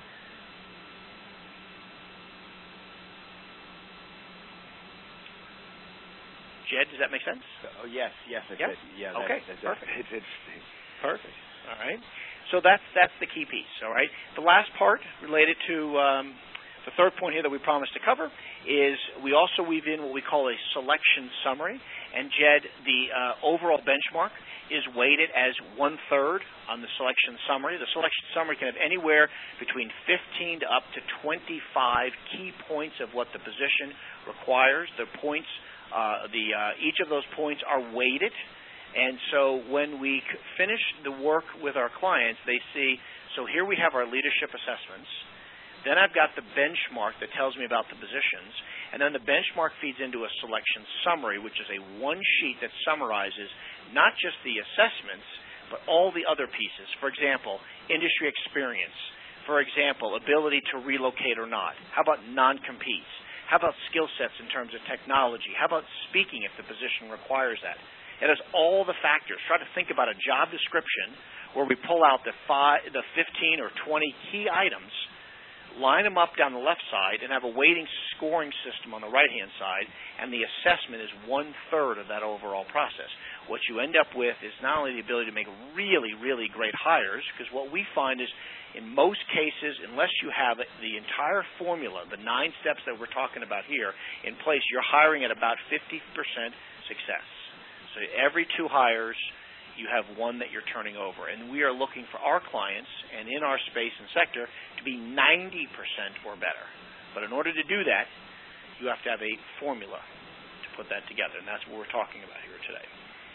Jed, does that make sense? Oh, yes, yes. Yeah? It, yeah okay, that, that's perfect. It's interesting. Perfect. All right. So that's that's the key piece, all right? The last part related to um, the third point here that we promised to cover is we also weave in what we call a selection summary. And, Jed, the uh, overall benchmark is weighted as one-third on the selection summary. The selection summary can have anywhere between fifteen to up to twenty-five key points of what the position requires. The points Uh, the uh, each of those points are weighted, and so when we c- finish the work with our clients, they see, so here we have our leadership assessments. Then I've got the benchmark that tells me about the positions, and then the benchmark feeds into a selection summary, which is a one sheet that summarizes not just the assessments, but all the other pieces. For example, industry experience. For example, ability to relocate or not. How about non-competes? How about skill sets in terms of technology? How about speaking if the position requires that? It has all the factors. Try to think about a job description where we pull out the five, the fifteen or twenty key items, line them up down the left side, and have a weighting scoring system on the right-hand side, and the assessment is one-third of that overall process. What you end up with is not only the ability to make really, really great hires, because what we find is in most cases, unless you have the entire formula, the nine steps that we're talking about here, in place, you're hiring at about fifty percent success. So every two hires, you have one that you're turning over. And we are looking for our clients, and in our space and sector, to be ninety percent or better. But in order to do that, you have to have a formula to put that together, and that's what we're talking about here today.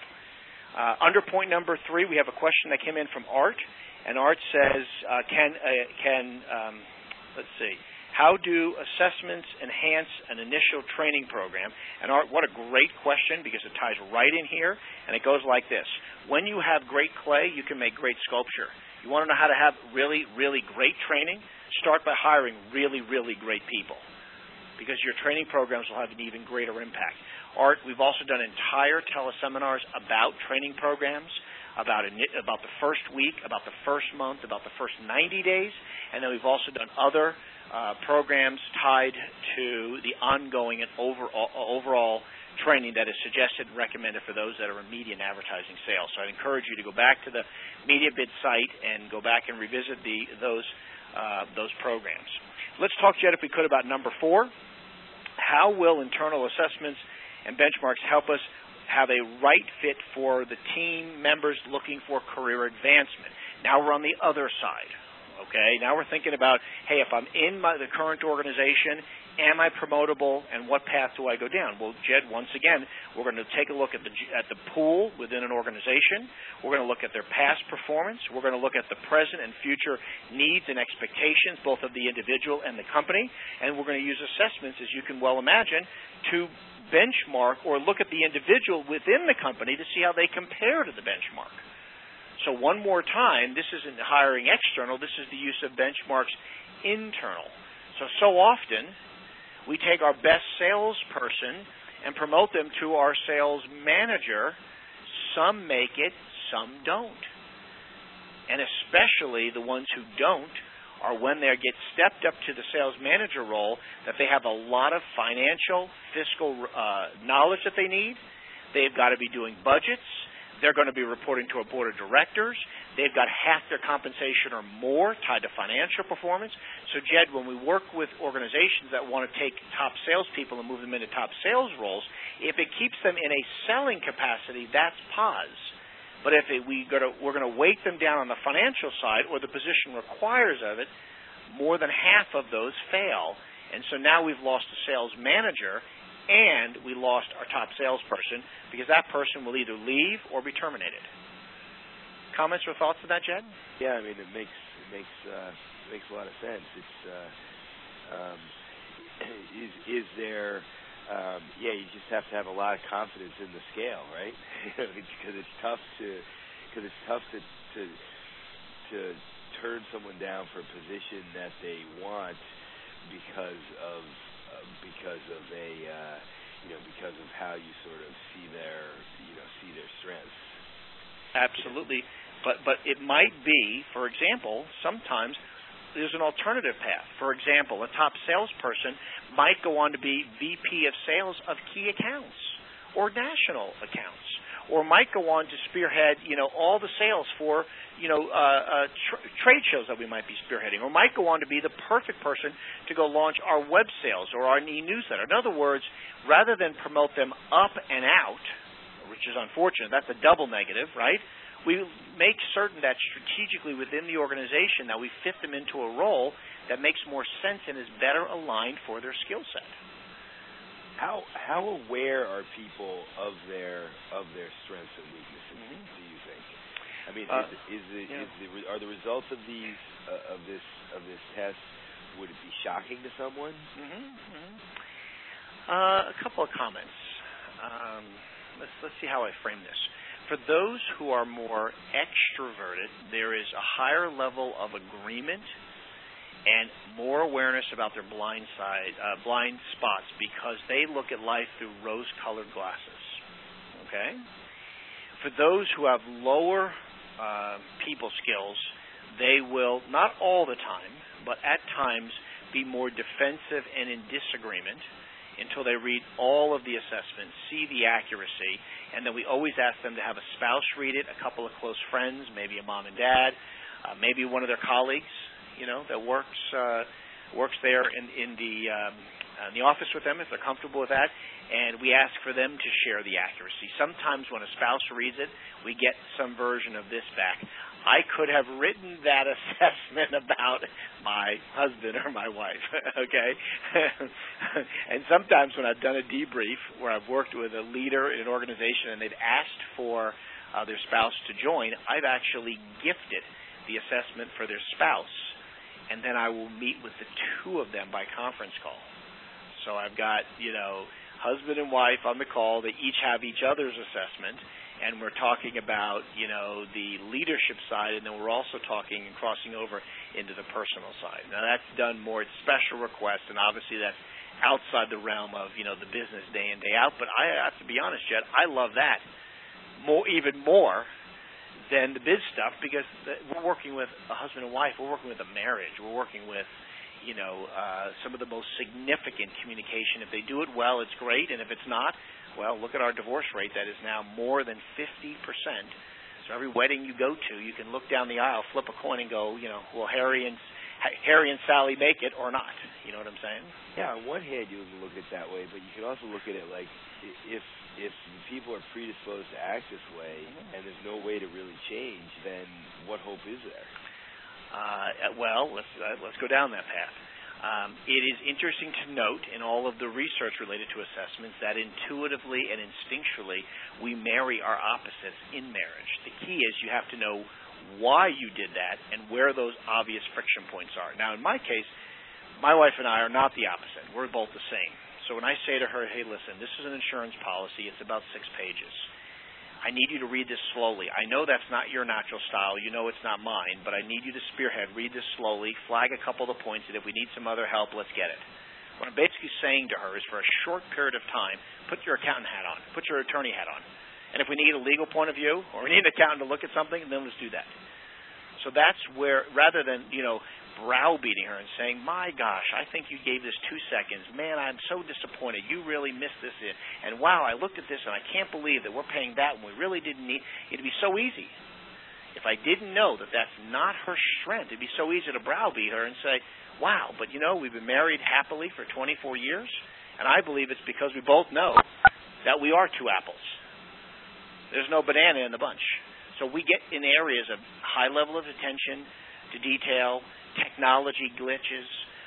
Uh, under point number three, we have a question that came in from Art. And Art says, uh, can, uh, can um, let's see, how do assessments enhance an initial training program? And Art, what a great question, because it ties right in here, and it goes like this. When you have great clay, you can make great sculpture. You want to know how to have really, really great training? Start by hiring really, really great people, because your training programs will have an even greater impact. Art, we've also done entire teleseminars about training programs, about about the first week, about the first month, about the first ninety days, and then we've also done other uh, programs tied to the ongoing and overall, overall training that is suggested and recommended for those that are in media and advertising sales. So I'd encourage you to go back to the MediaBid site and go back and revisit the those uh, those programs. Let's talk, Jed, if we could, about number four. How will internal assessments and benchmarks help us have a right fit for the team members looking for career advancement? Now we're on the other side, okay? Now we're thinking about, hey, if I'm in my, the current organization, am I promotable, and what path do I go down? Well, Jed, once again, we're going to take a look at the at the pool within an organization. We're going to look at their past performance. We're going to look at the present and future needs and expectations, both of the individual and the company, and we're going to use assessments, as you can well imagine, to benchmark or look at the individual within the company to see how they compare to the benchmark. So one more time, this isn't hiring external, this is the use of benchmarks internal. So, so often, we take our best salesperson and promote them to our sales manager. Some make it, some don't. And especially the ones who don't are when they get stepped up to the sales manager role, that they have a lot of financial, fiscal uh, knowledge that they need. They've got to be doing budgets. They're going to be reporting to a board of directors. They've got half their compensation or more tied to financial performance. So, Jed, when we work with organizations that want to take top salespeople and move them into top sales roles, if it keeps them in a selling capacity, that's pause. But if it, we go to, we're going to weight them down on the financial side, or the position requires of it, more than half of those fail. And so now we've lost a sales manager, and we lost our top salesperson, because that person will either leave or be terminated. Comments or thoughts on that, Jed? Yeah, I mean, it makes it makes uh, it makes a lot of sense. It's uh, um, is is there? Um, yeah, you just have to have a lot of confidence in the scale, right? Because it's tough to because it's tough to to to turn someone down for a position that they want because of uh, because of a uh, you know because of how you sort of see their you know see their strengths. Absolutely, but but it might be, for example, sometimes there's an alternative path. For example, a top salesperson might go on to be V P of sales of key accounts or national accounts, or might go on to spearhead, you know, all the sales for, you know, uh, uh, tr- trade shows that we might be spearheading, or might go on to be the perfect person to go launch our web sales or our e-newsletter. In other words, rather than promote them up and out, which is unfortunate, that's a double negative, right? We make certain that strategically within the organization that we fit them into a role that makes more sense and is better aligned for their skill set. How how aware are people of their of their strengths and weaknesses? Mm-hmm. Do you think? I mean, uh, is, is, the, yeah. is the are the results of these uh, of this of this test, would it be shocking to someone? Mm-hmm. Mm-hmm. Uh, a couple of comments. Um, let's let's see how I frame this. For those who are more extroverted, there is a higher level of agreement and more awareness about their blind side, uh, blind spots, because they look at life through rose-colored glasses. Okay? For those who have lower uh, people skills, they will, not all the time, but at times be more defensive and in disagreement until they read all of the assessments, see the accuracy, and then we always ask them to have a spouse read it, a couple of close friends, maybe a mom and dad, uh, maybe one of their colleagues, you know, that works uh, works there in, in the um, in the office with them if they're comfortable with that, and we ask for them to share the accuracy. Sometimes when a spouse reads it, we get some version of this back. I could have written that assessment about my husband or my wife, okay? And sometimes when I've done a debrief where I've worked with a leader in an organization and they've asked for uh, their spouse to join, I've actually gifted the assessment for their spouse, and then I will meet with the two of them by conference call. So I've got, you know, husband and wife on the call. They each have each other's assessment. And we're talking about, you know, the leadership side, and then we're also talking and crossing over into the personal side. Now, that's done more at special requests, and obviously that's outside the realm of, you know, the business day in, day out. But I have to be honest, Jed, I love that more, even more than the biz stuff, because we're working with a husband and wife. We're working with a marriage. We're working with, you know, uh, some of the most significant communication. If they do it well, it's great, and if it's not, well, look at our divorce rate. That is now more than fifty percent. So every wedding you go to, you can look down the aisle, flip a coin, and go, you know, will Harry and Harry and Sally make it or not? You know what I'm saying? Yeah, on one hand, you can look at it that way, but you can also look at it like if if people are predisposed to act this way and there's no way to really change, then what hope is there? Uh, well, let's uh, let's go down that path. Um, it is interesting to note in all of the research related to assessments that intuitively and instinctually we marry our opposites in marriage. The key is you have to know why you did that and where those obvious friction points are. Now, in my case, my wife and I are not the opposite. We're both the same. So when I say to her, hey, listen, this is an insurance policy. It's about six pages. I need you to read this slowly. I know that's not your natural style. You know it's not mine, but I need you to spearhead. Read this slowly. Flag a couple of the points, and if we need some other help, let's get it. What I'm basically saying to her is for a short period of time, put your accountant hat on. Put your attorney hat on. And if we need a legal point of view or we need an accountant to look at something, then let's do that. So that's where, rather than, you know, browbeating her and saying, my gosh, I think you gave this two seconds. Man, I'm so disappointed. You really missed this. And wow, I looked at this and I can't believe that we're paying that when we really didn't need. It'd be so easy. If I didn't know that that's not her strength, it'd be so easy to browbeat her and say, wow, but you know, we've been married happily for twenty-four years, and I believe it's because we both know that we are two apples. There's no banana in the bunch. So we get in areas of high level of attention to detail, technology glitches.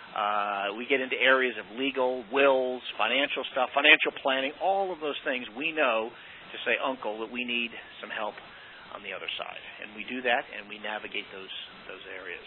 Uh, we get into areas of legal, wills, financial stuff, financial planning, all of those things we know to say, uncle, that we need some help on the other side. And we do that, and we navigate those those areas.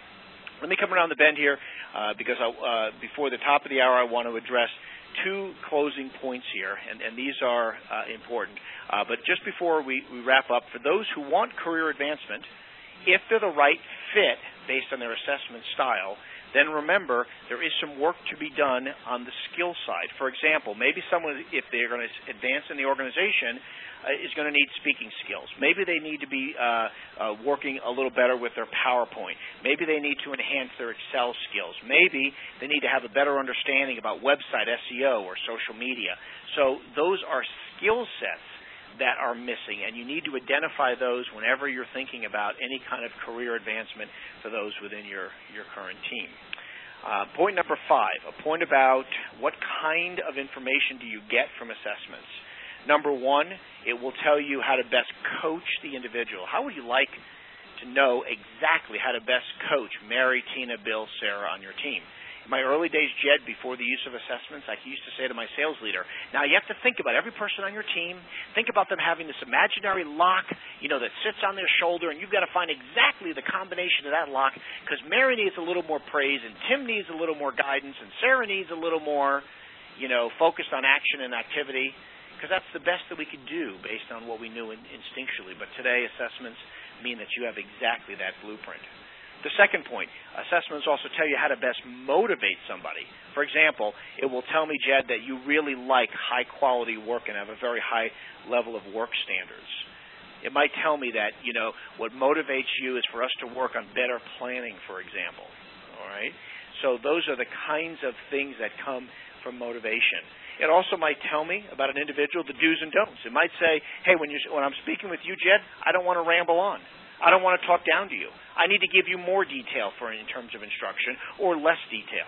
Let me come around the bend here uh, because I, uh, before the top of the hour, I want to address two closing points here, and, and these are uh, important. Uh, but just before we, we wrap up, for those who want career advancement, if they're the right fit based on their assessment style, then remember there is some work to be done on the skill side. For example, maybe someone, if they're going to advance in the organization, uh, is going to need speaking skills. Maybe they need to be uh, uh, working a little better with their PowerPoint. Maybe they need to enhance their Excel skills. Maybe they need to have a better understanding about website S E O or social media. So those are skill sets that are missing, and you need to identify those whenever you're thinking about any kind of career advancement for those within your, your current team. Uh, point number five, a point about what kind of information do you get from assessments. Number one, it will tell you how to best coach the individual. How would you like to know exactly how to best coach Mary, Tina, Bill, Sarah on your team? In my early days, Jed, before the use of assessments, I used to say to my sales leader, now you have to think about every person on your team. Think about them having this imaginary lock, you know, that sits on their shoulder, and you've got to find exactly the combination of that lock because Mary needs a little more praise, and Tim needs a little more guidance, and Sarah needs a little more, you know, focused on action and activity, because that's the best that we could do based on what we knew in, instinctually. But today, assessments mean that you have exactly that blueprint. The second point, assessments also tell you how to best motivate somebody. For example, it will tell me, Jed, that you really like high-quality work and have a very high level of work standards. It might tell me that, you know, what motivates you is for us to work on better planning, for example. All right? So those are the kinds of things that come from motivation. It also might tell me about an individual the do's and don'ts. It might say, hey, when, you, when I'm speaking with you, Jed, I don't want to ramble on. I don't want to talk down to you. I need to give you more detail for in terms of instruction or less detail.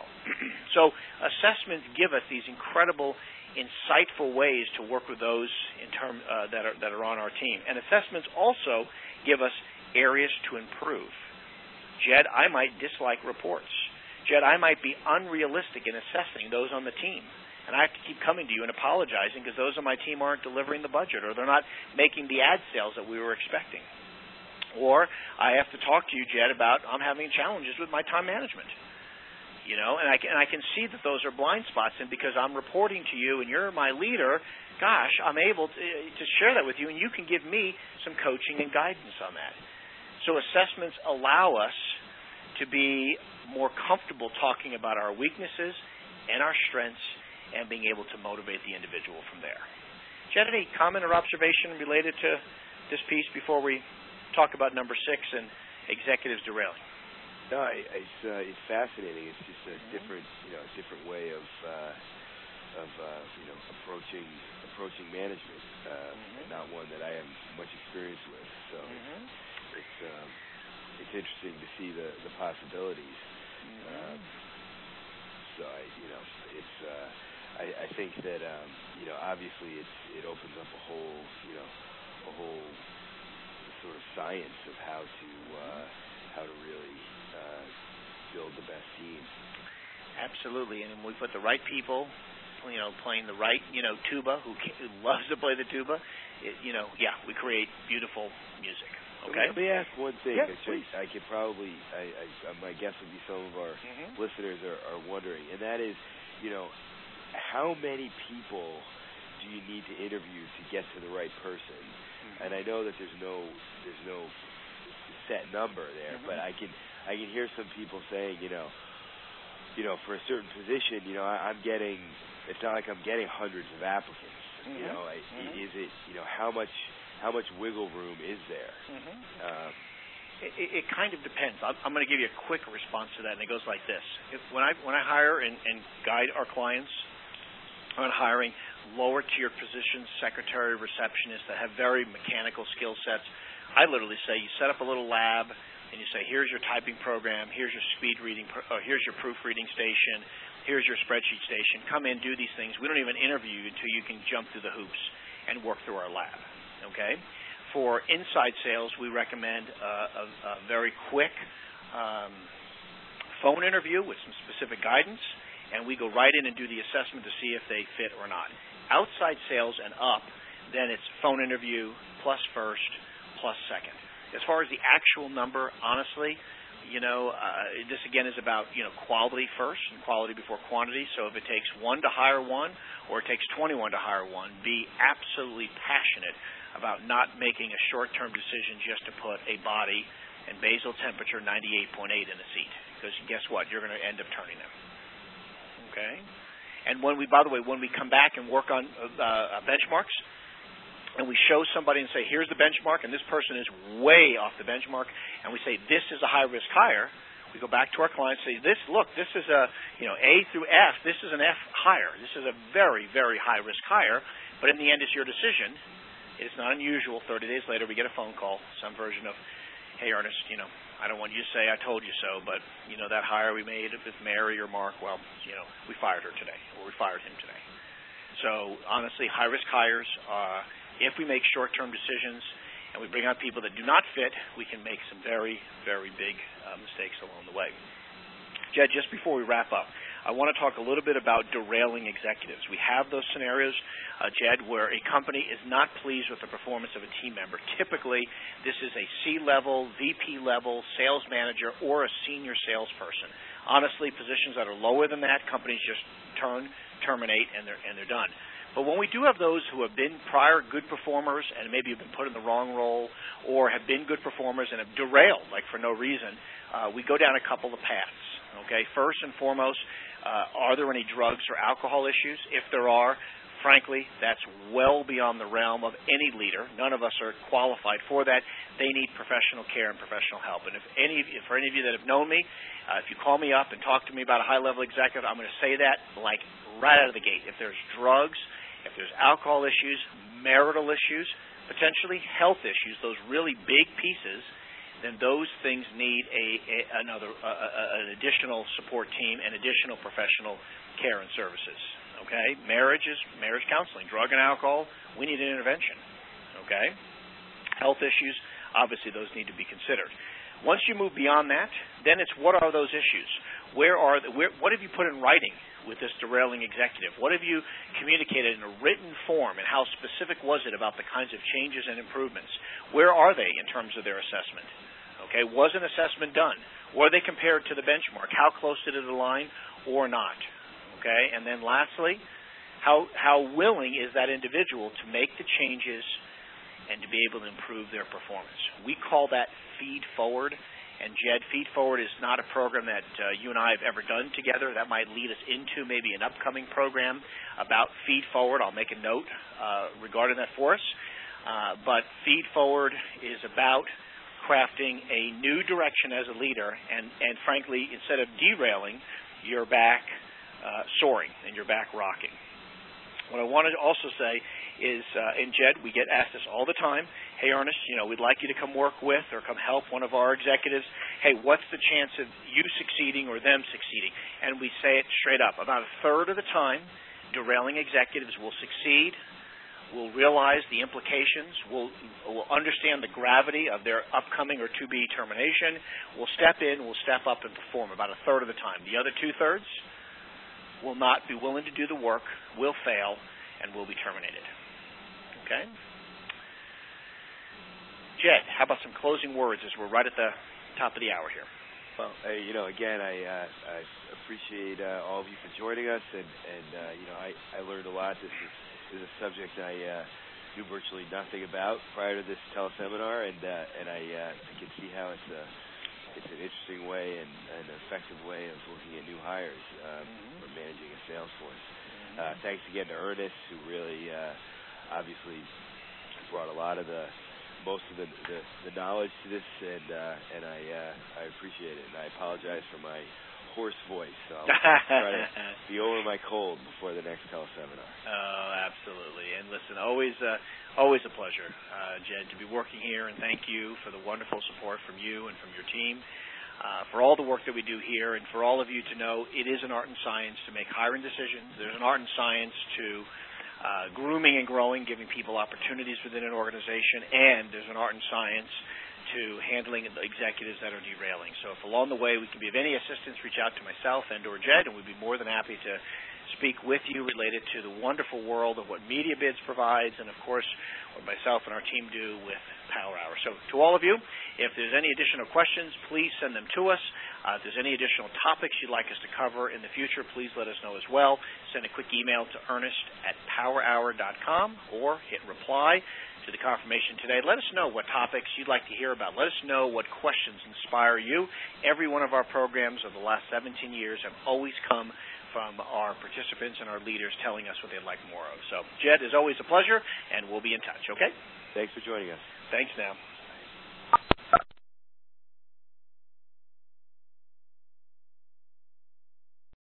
So assessments give us these incredible, insightful ways to work with those in term, uh, that, are, that are on our team. And assessments also give us areas to improve. Jed, I might dislike reports. Jed, I might be unrealistic in assessing those on the team. And I have to keep coming to you and apologizing because those on my team aren't delivering the budget or they're not making the ad sales that we were expecting. Or I have to talk to you, Jed, about I'm having challenges with my time management. You know, and I can, and I can see that those are blind spots. And because I'm reporting to you and you're my leader, gosh, I'm able to, to share that with you, and you can give me some coaching and guidance on that. So assessments allow us to be more comfortable talking about our weaknesses and our strengths and being able to motivate the individual from there. Jed, any comment or observation related to this piece before we talk about number six and executives derailing? No, it's uh, it's fascinating. It's just a mm-hmm. different, you know, different way of uh, of uh, you know approaching approaching management. Uh, mm-hmm. Not one that I have much experience with. So mm-hmm. it's um, it's interesting to see the the possibilities. Mm-hmm. Um, so I, you know, it's uh, I, I think that um, you know obviously it's it opens up a whole you know a whole sort of science of how to uh, how to really uh, build the best team. Absolutely, and when we put the right people, you know, playing the right, you know, tuba, who, who loves to play the tuba, it, you know, yeah, we create beautiful music. Okay. Let me ask one thing. Yes, please. I could probably, I, I, my guess would be some of our mm-hmm. listeners are, are wondering, and that is, you know, how many people do you need to interview to get to the right person? And I know that there's no there's no set number there, mm-hmm. but I can I can hear some people saying, you know, you know, for a certain position, you know, I, I'm getting. It's not like I'm getting hundreds of applicants. Mm-hmm. You know, I, mm-hmm. is it? You know, how much how much wiggle room is there? Mm-hmm. Um, It, it kind of depends. I'm, I'm going to give you a quick response to that, and it goes like this. If, when I when I hire and, and guide our clients on hiring lower-tier positions, secretary, receptionists that have very mechanical skill sets, I literally say you set up a little lab, and you say, here's your typing program, here's your speed reading, or here's your proofreading station, here's your spreadsheet station. Come in, do these things. We don't even interview you until you can jump through the hoops and work through our lab, okay? For inside sales, we recommend uh, a, a very quick um, phone interview with some specific guidance, and we go right in and do the assessment to see if they fit or not. Outside sales and up, then it's phone interview plus first plus second. As far as the actual number, honestly, you know, uh, this again is about, you know, quality first and quality before quantity. So if it takes one to hire one or it takes twenty-one to hire one, be absolutely passionate about not making a short-term decision just to put a body and basal temperature ninety-eight point eight in a seat. Because guess what? You're going to end up turning them. Okay? And when we, by the way, when we come back and work on uh, benchmarks, and we show somebody and say, here's the benchmark, and this person is way off the benchmark, and we say, this is a high-risk hire, we go back to our client and say, this, look, this is a, you know, A through F, this is an F hire. This is a very, very high-risk hire, but in the end, it's your decision. It's not unusual. thirty days later, we get a phone call, some version of, hey, Ernest, you know, I don't want you to say I told you so, but, you know, that hire we made with Mary or Mark, well, you know, we fired her today, or we fired him today. So, honestly, high-risk hires, uh, if we make short-term decisions and we bring on people that do not fit, we can make some very, very big uh, mistakes along the way. Jed, just before we wrap up, I want to talk a little bit about derailing executives. We have those scenarios, uh, Jed, where a company is not pleased with the performance of a team member. Typically, this is a C-level, V P-level sales manager or a senior salesperson. Honestly, positions that are lower than that, companies just turn, terminate, and they're, and they're done. But when we do have those who have been prior good performers and maybe have been put in the wrong role or have been good performers and have derailed, like for no reason, uh, we go down a couple of paths. Okay, first and foremost, uh, are there any drugs or alcohol issues? If there are, frankly, that's well beyond the realm of any leader. None of us are qualified for that. They need professional care and professional help. And if any, if for any of you that have known me, uh, if you call me up and talk to me about a high-level executive, I'm going to say that like right out of the gate. If there's drugs, if there's alcohol issues, marital issues, potentially health issues, those really big pieces, then those things need a, a another uh, uh, an additional support team and additional professional care and services. Okay, marriage is marriage counseling, drug and alcohol. We need an intervention. Okay, health issues, obviously those need to be considered. Once you move beyond that, then it's what are those issues? Where are the, where, what have you put in writing with this derailing executive? What have you communicated in a written form, and how specific was it about the kinds of changes and improvements? Where are they in terms of their assessment? Okay, was an assessment done? Were they compared to the benchmark? How close did it align or not? Okay, and then lastly, how how willing is that individual to make the changes and to be able to improve their performance? We call that Feed Forward. And Jed, Feed Forward is not a program that uh, you and I have ever done together. That might lead us into maybe an upcoming program about Feed Forward. I'll make a note uh, regarding that for us. Uh, but Feed Forward is about crafting a new direction as a leader, and, and frankly, instead of derailing, you're back uh, soaring and you're back rocking. What I want to also say is, uh, and Jed, we get asked this all the time, hey, Ernest, you know, we'd like you to come work with or come help one of our executives. Hey, what's the chance of you succeeding or them succeeding? And we say it straight up. About a third of the time, derailing executives will succeed, will realize the implications, will will understand the gravity of their upcoming or to-be termination, will step in, will step up and perform about a third of the time. The other two-thirds will not be willing to do the work, will fail, and will be terminated. Okay? Jed, how about some closing words as we're right at the top of the hour here? Well, uh, you know, again, I, uh, I appreciate uh, all of you for joining us, and, and uh, you know, I, I learned a lot. This is, is a subject I uh, knew virtually nothing about prior to this teleseminar, and uh, and I, uh, I can see how it's a it's an interesting way and an effective way of looking at new hires um, mm-hmm. for managing a sales force. Mm-hmm. Uh, thanks again to Ernest, who really uh, obviously brought a lot of the most of the, the, the knowledge to this, and uh, and I uh, I appreciate it. And I apologize for my hoarse voice. So I'll try to be over my cold before the next teleseminar. Oh, absolutely. And listen, always uh, always a pleasure, uh, Jed, to be working here, and thank you for the wonderful support from you and from your team. Uh, for all the work that we do here, and for all of you to know, it is an art and science to make hiring decisions. There's an art and science to uh, grooming and growing, giving people opportunities within an organization, and there's an art and science to handling executives that are derailing. So if along the way we can be of any assistance, reach out to myself and or Jed, and we'd be more than happy to speak with you related to the wonderful world of what MediaBids provides, and of course what myself and our team do with Power Hour. So to all of you, if there's any additional questions, please send them to us. Uh, if there's any additional topics you'd like us to cover in the future, please let us know as well. Send a quick email to Ernest at power hour dot com or hit reply to the confirmation today. Let us know what topics you'd like to hear about. Let us know what questions inspire you. Every one of our programs of the last seventeen years have always come from our participants and our leaders telling us what they'd like more of. So, Jed, it's always a pleasure, and we'll be in touch, okay? Thanks for joining us. Thanks now.